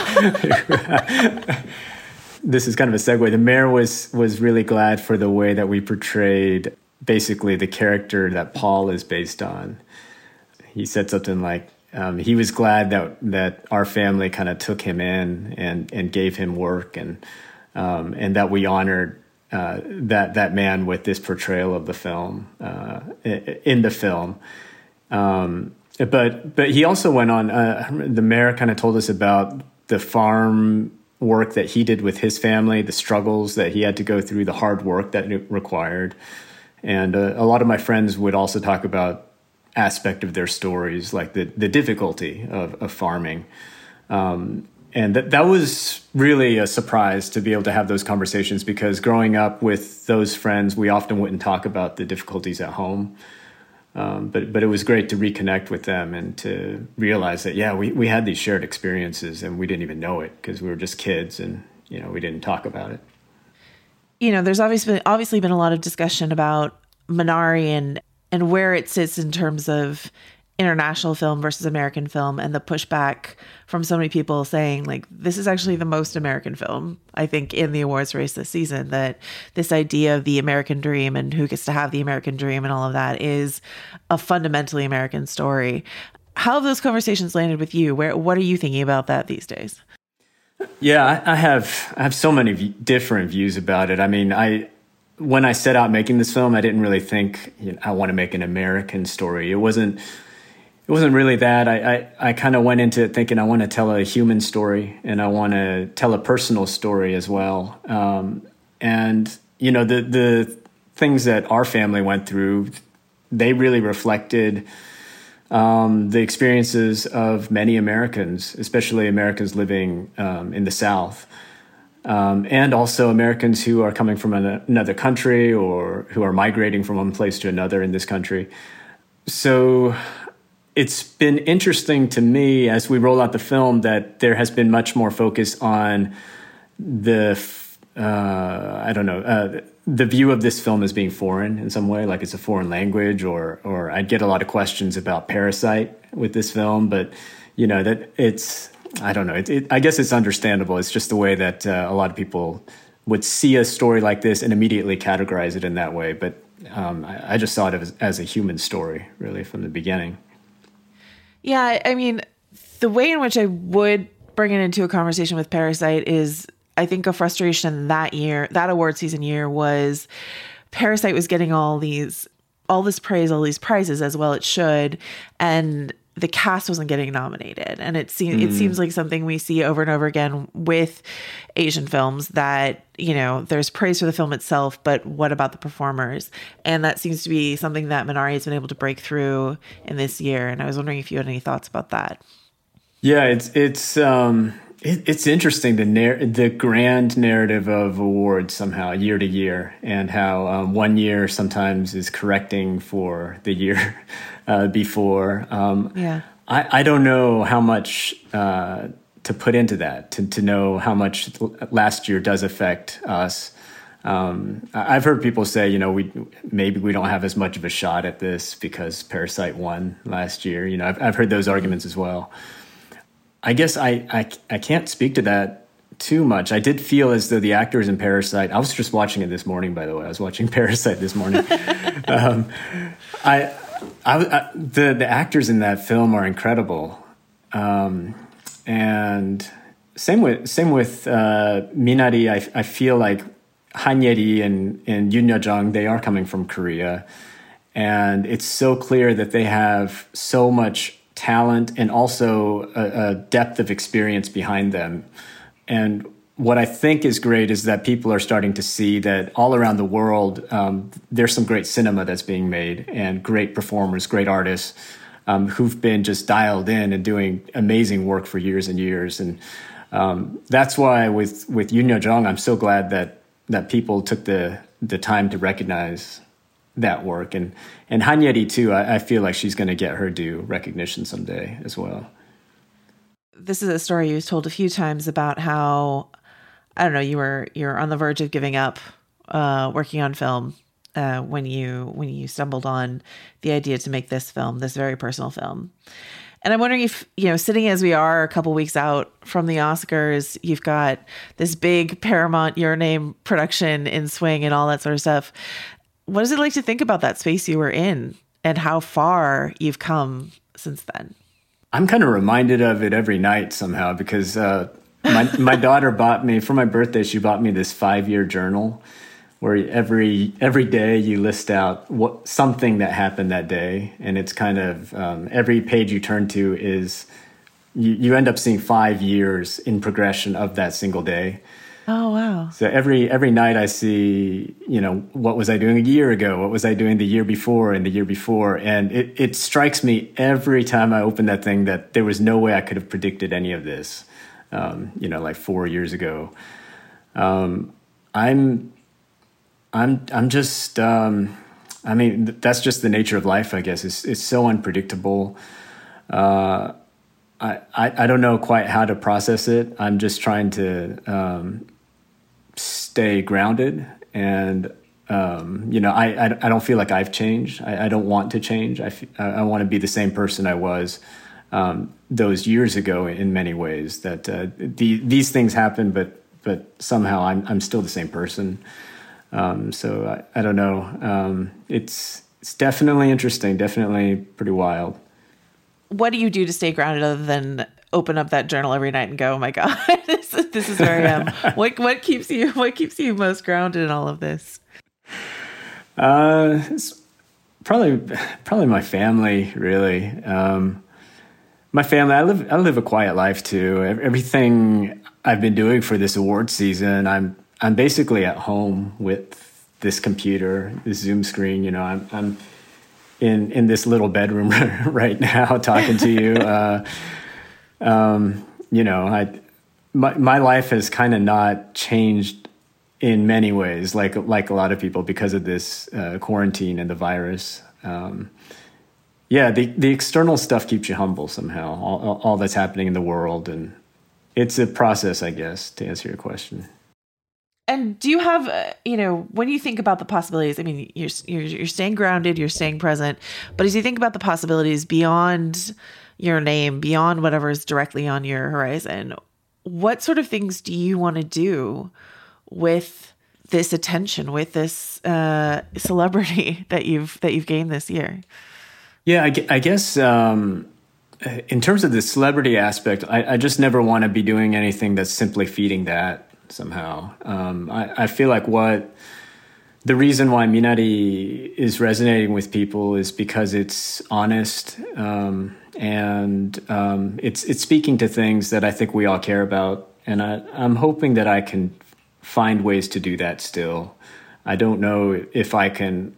This is kind of a segue. The mayor was really glad for the way that we portrayed basically the character that Paul is based on. He said something like he was glad that our family kind of took him in and gave him work and that we honored that man with this portrayal of the film in the film. But he also went on. The mayor kind of told us about the farm work that he did with his family, the struggles that he had to go through, the hard work that it required, and a lot of my friends would also talk about aspect of their stories, like the difficulty of farming. And that was really a surprise to be able to have those conversations, because growing up with those friends, we often wouldn't talk about the difficulties at home. But it was great to reconnect with them and to realize that, yeah, we had these shared experiences and we didn't even know it because we were just kids and, you know, we didn't talk about it. You know, there's obviously been a lot of discussion about Minari and where it sits in terms of international film versus American film, and the pushback from so many people saying, like, this is actually the most American film, I think, in the awards race this season, that this idea of the American dream and who gets to have the American dream and all of that is a fundamentally American story. How have those conversations landed with you? What are you thinking about that these days? Yeah, I have so many different views about it. I mean, when I set out making this film, I didn't really think, you know, I want to make an American story. It wasn't it wasn't really that. I kind of went into it thinking I want to tell a human story and I want to tell a personal story as well. And, you know, the things that our family went through, they really reflected the experiences of many Americans, especially Americans living in the South. And also Americans who are coming from another country or who are migrating from one place to another in this country. So it's been interesting to me as we roll out the film that there has been much more focus on the view of this film as being foreign in some way, like it's a foreign language, or I'd get a lot of questions about Parasite with this film, but you know that it's, I don't know, I guess it's understandable. It's just the way that a lot of people would see a story like this and immediately categorize it in that way. But I just saw it as a human story, really, from the beginning. Yeah, I mean, the way in which I would bring it into a conversation with Parasite is, I think a frustration that year, that award season year, was Parasite was getting all this praise, all these prizes, as well it should, and the cast wasn't getting nominated. And it seems like something we see over and over again with Asian films, that, you know, there's praise for the film itself, but what about the performers? And that seems to be something that Minari has been able to break through in this year. And I was wondering if you had any thoughts about that. Yeah, it's interesting, the grand narrative of awards somehow year to year, and how 1 year sometimes is correcting for the year before. I don't know how much to put into that, to know how much last year does affect us. I've heard people say, you know, maybe we don't have as much of a shot at this because Parasite won last year. You know, I've heard those arguments as well. I guess I can't speak to that too much. I did feel as though the actors in Parasite, I was just watching it this morning, by the way. I was watching Parasite this morning. The actors in that film are incredible. And same with Minari. I feel like Han Ye-ri and Yoon Yo-jung, they are coming from Korea. And it's so clear that they have so much talent and also a depth of experience behind them. And what I think is great is that people are starting to see that all around the world, there's some great cinema that's being made, and great performers, great artists who've been just dialed in and doing amazing work for years and years. And that's why with Yoon Yo-jung, I'm so glad that people took the time to recognize that work. And Han Ye-ri too, I feel like she's going to get her due recognition someday as well. This is a story you've told a few times about how, I don't know, you're on the verge of giving up working on film when you stumbled on the idea to make this film, this very personal film. And I'm wondering if, you know, sitting as we are a couple weeks out from the Oscars, you've got this big Paramount Your Name production in swing and all that sort of stuff. What is it like to think about that space you were in and how far you've come since then? I'm kind of reminded of it every night somehow, because my daughter bought me, for my birthday, she bought me this 5-year journal where every day you list out something that happened that day. And it's kind of every page you turn to is, you end up seeing 5 years in progression of that single day. Oh, wow. So every night I see, you know, what was I doing a year ago? What was I doing the year before and the year before? And it strikes me every time I open that thing that there was no way I could have predicted any of this, you know, like 4 years ago. I'm just, I mean, that's just the nature of life, I guess. It's so unpredictable. I don't know quite how to process it. I'm just trying to stay grounded, and you know, I don't feel like I've changed. I don't want to change. I want to be the same person I was those years ago in many ways. That these things happen, but somehow I'm still the same person. So I don't know. It's definitely interesting. Definitely pretty wild. What do you do to stay grounded other than open up that journal every night and go, oh my God, this is where I am? What keeps you most grounded in all of this? Probably my family, really. My family. I live a quiet life too. Everything I've been doing for this award season, I'm basically at home with this computer, this Zoom screen. You know, I'm in this little bedroom right now talking to you. You know, my life has kind of not changed in many ways, like a lot of people, because of this quarantine and the virus. Yeah, the external stuff keeps you humble somehow. All that's happening in the world, and it's a process, I guess, to answer your question. And do you have, when you think about the possibilities? I mean, you're staying grounded, you're staying present, but as you think about the possibilities beyond your name, beyond whatever is directly on your horizon, what sort of things do you want to do with this attention, with this celebrity that you've gained this year? Yeah, I guess in terms of the celebrity aspect, I just never want to be doing anything that's simply feeding that somehow. I feel like the reason why Minari is resonating with people is because it's honest, and it's speaking to things that I think we all care about. And I'm hoping that I can find ways to do that still. I don't know if I can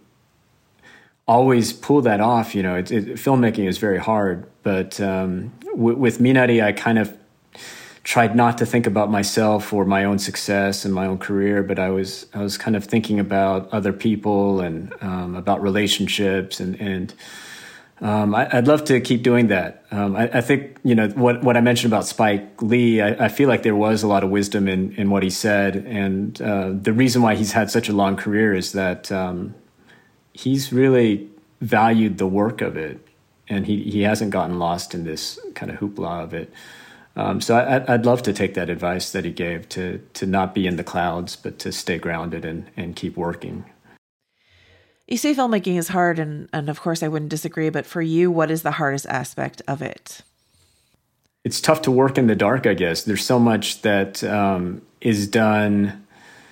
always pull that off. You know, filmmaking is very hard, but with Minari, I kind of tried not to think about myself or my own success and my own career, but I was kind of thinking about other people and about relationships, and I'd love to keep doing that. I think, you know, what I mentioned about Spike Lee, I feel like there was a lot of wisdom in what he said, and the reason why he's had such a long career is that he's really valued the work of it, and he hasn't gotten lost in this kind of hoopla of it. So I'd love to take that advice that he gave to not be in the clouds, but to stay grounded and keep working. You say filmmaking is hard, and of course I wouldn't disagree, but for you, what is the hardest aspect of it? It's tough to work in the dark, I guess. There's so much that is done.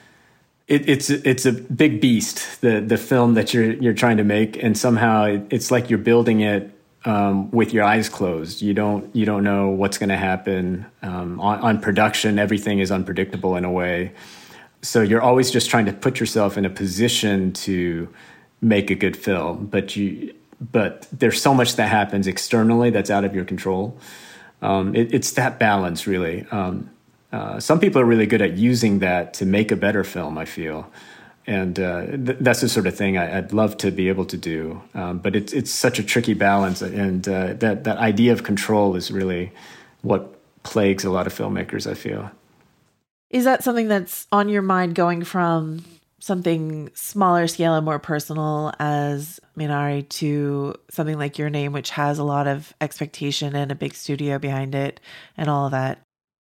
It's a big beast, the film that you're trying to make, and somehow it's like you're building it with your eyes closed. You don't know what's going to happen. On production, everything is unpredictable in a way. So you're always just trying to put yourself in a position to make a good film, but there's so much that happens externally that's out of your control. It's that balance, really. Some people are really good at using that to make a better film, I feel. And that's the sort of thing I'd love to be able to do. But it's such a tricky balance. And that idea of control is really what plagues a lot of filmmakers, I feel. Is that something that's on your mind, going from something smaller scale and more personal as Minari to something like Your Name, which has a lot of expectation and a big studio behind it and all of that?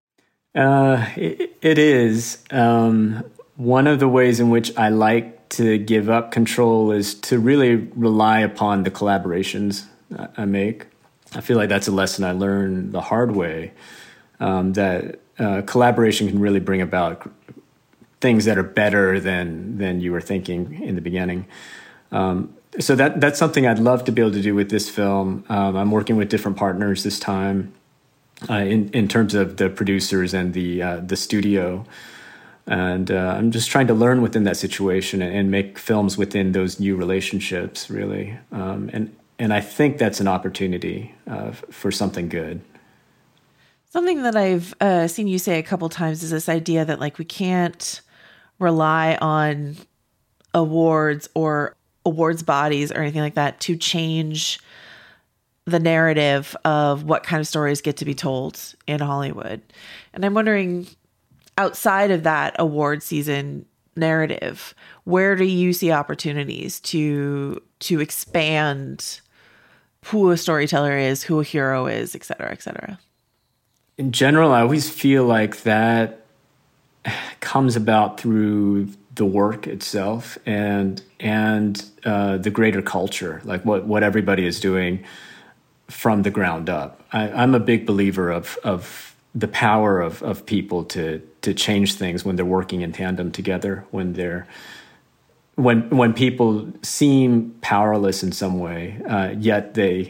It is. One of the ways in which I like to give up control is to really rely upon the collaborations I make. I feel like that's a lesson I learned the hard way, that collaboration can really bring about things that are better than you were thinking in the beginning. So that's something I'd love to be able to do with this film. I'm working with different partners this time in terms of the producers and the studio. And I'm just trying to learn within that situation and make films within those new relationships, really. And I think that's an opportunity for something good. Something that I've seen you say a couple times is this idea that, like, we can't rely on awards or awards bodies or anything like that to change the narrative of what kind of stories get to be told in Hollywood. And I'm wondering, outside of that award season narrative, where do you see opportunities to expand who a storyteller is, who a hero is, et cetera, et cetera? In general, I always feel like that comes about through the work itself and the greater culture, like what everybody is doing from the ground up. I'm a big believer of the power of people to change things when they're working in tandem together, when they're when people seem powerless in some way, yet they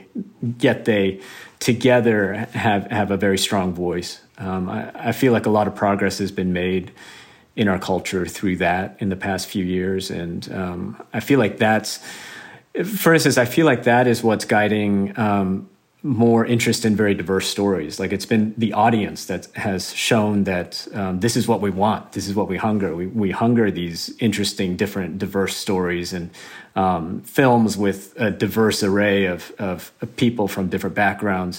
together have a very strong voice. I feel like a lot of progress has been made in our culture through that in the past few years. And I feel like for instance, I feel like that is what's guiding more interest in very diverse stories. Like it's been the audience that has shown that this is what we want. This is what we hunger. We hunger these interesting, different, diverse stories and films with a diverse array of people from different backgrounds.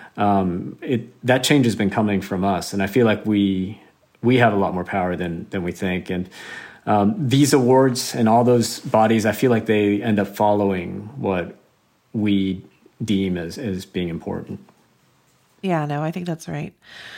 That change has been coming from us. And I feel like we have a lot more power than we think. And these awards and all those bodies, I feel like they end up following what we deem as being important. Yeah, no, I think that's right.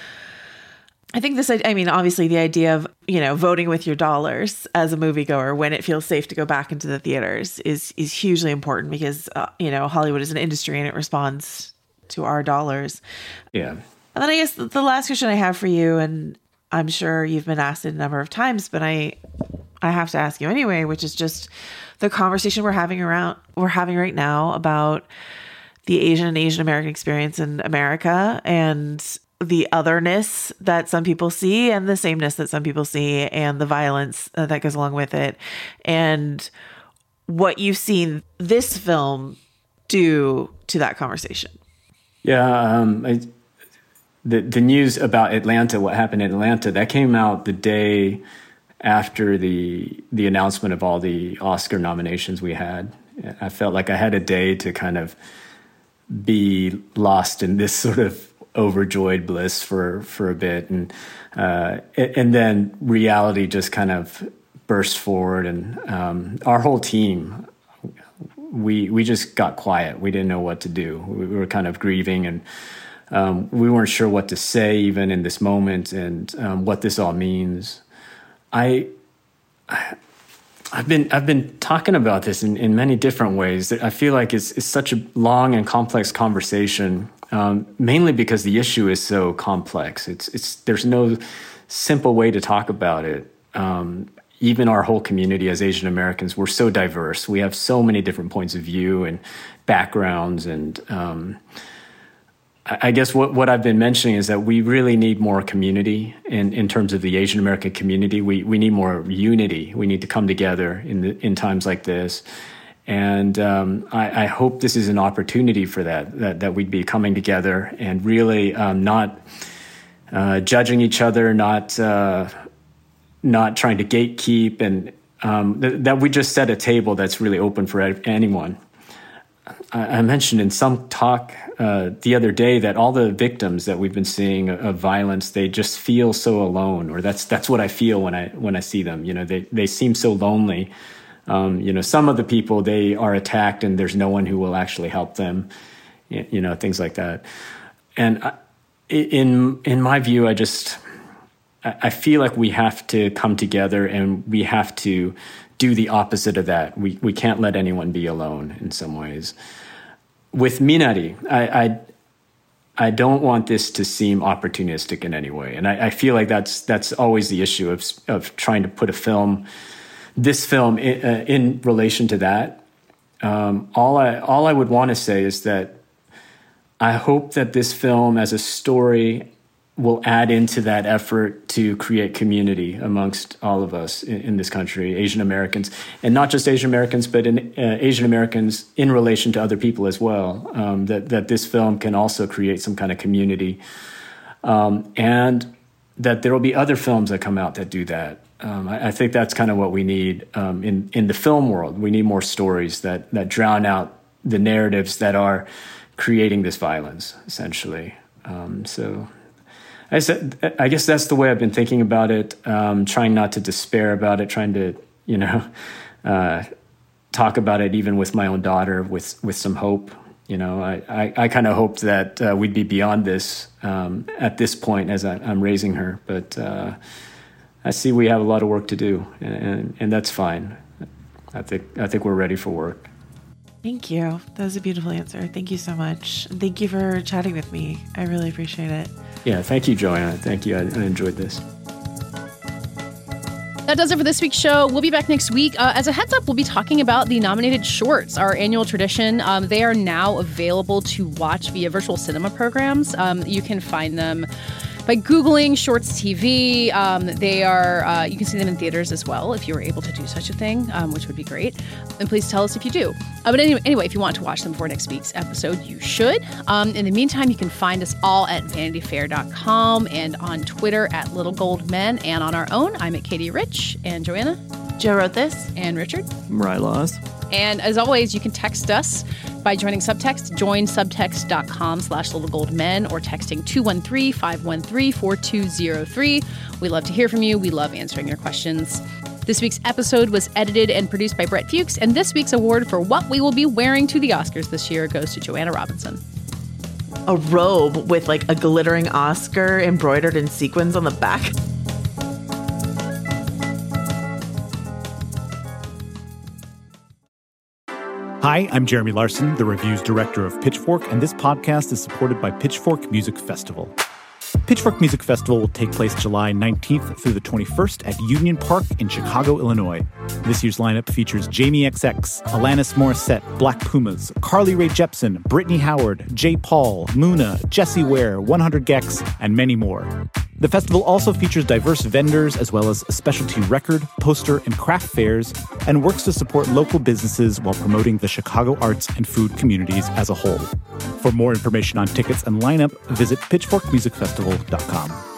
I think obviously the idea of, voting with your dollars as a moviegoer when it feels safe to go back into the theaters is hugely important because, Hollywood is an industry and it responds to our dollars. Yeah. And then I guess the last question I have for you, and I'm sure you've been asked it a number of times, but I have to ask you anyway, which is just the conversation we're having right now about the Asian and Asian American experience in America and the otherness that some people see and the sameness that some people see and the violence that goes along with it and what you've seen this film do to that conversation. Yeah. The news about Atlanta, what happened in Atlanta, that came out the day after the announcement of all the Oscar nominations we had. I felt like I had a day to kind of be lost in this sort of overjoyed bliss for a bit, and then reality just kind of burst forward, and our whole team, we just got quiet. We didn't know what to do. We were kind of grieving, and we weren't sure what to say even in this moment, and what this all means. I've been talking about this in many different ways. I feel like it's such a long and complex conversation, mainly because the issue is so complex. There's no simple way to talk about it. Even our whole community as Asian Americans, we're so diverse. We have so many different points of view and backgrounds, and I guess what I've been mentioning is that we really need more community in terms of the Asian American community. We need more unity. We need to come together in times like this. And I hope this is an opportunity for that we'd be coming together and really not judging each other, not trying to gatekeep, and that we just set a table that's really open for anyone. I mentioned in some talk the other day that all the victims that we've been seeing of violence, they just feel so alone, or that's what I feel when I see them. They seem so lonely. Some of the people, they are attacked and there's no one who will actually help them. Things like that. And in my view, I feel like we have to come together and we have to do the opposite of that. We can't let anyone be alone in some ways. With Minari, I don't want this to seem opportunistic in any way. And I feel like that's always the issue of trying to put this film in relation to that. All I would want to say is that I hope that this film as a story will add into that effort to create community amongst all of us in this country, Asian Americans, and not just Asian Americans, but Asian Americans in relation to other people as well, that this film can also create some kind of community, and that there will be other films that come out that do that. I think that's kind of what we need in the film world. We need more stories that drown out the narratives that are creating this violence, essentially. I guess that's the way I've been thinking about it, trying not to despair about it, trying to, talk about it even with my own daughter with some hope. I kind of hoped that we'd be beyond this at this point as I'm raising her. But I see we have a lot of work to do, and that's fine. I think we're ready for work. Thank you. That was a beautiful answer. Thank you so much. And thank you for chatting with me. I really appreciate it. Yeah, thank you, Joanna. Thank you. I enjoyed this. That does it for this week's show. We'll be back next week. As a heads up, we'll be talking about the nominated shorts, our annual tradition. They are now available to watch via virtual cinema programs. You can find them by Googling Shorts TV. They are, you can see them in theaters as well if you were able to do such a thing, which would be great. And please tell us if you do. But anyway, if you want to watch them before next week's episode, you should. In the meantime, you can find us all at VanityFair.com and on Twitter at LittleGoldMen, and on our own, I'm at Katie Rich, and Joanna. Joe wrote this. And Richard. Right, Laws. And as always, you can text us by joining Subtext. Join subtext.com/littlegoldmen or texting 213-513-4203. We love to hear from you. We love answering your questions. This week's episode was edited and produced by Brett Fuchs, and this week's award for what we will be wearing to the Oscars this year goes to Joanna Robinson. A robe with like a glittering Oscar embroidered in sequins on the back. Hi, I'm Jeremy Larson, the reviews director of Pitchfork, and this podcast is supported by Pitchfork Music Festival. Pitchfork Music Festival will take place July 19th through the 21st at Union Park in Chicago, Illinois. This year's lineup features Jamie XX, Alanis Morissette, Black Pumas, Carly Rae Jepsen, Brittany Howard, J. Paul, Muna, Jessie Ware, 100 Gex, and many more. The festival also features diverse vendors as well as specialty record, poster, and craft fairs, and works to support local businesses while promoting the Chicago arts and food communities as a whole. For more information on tickets and lineup, visit pitchforkmusicfestival.com.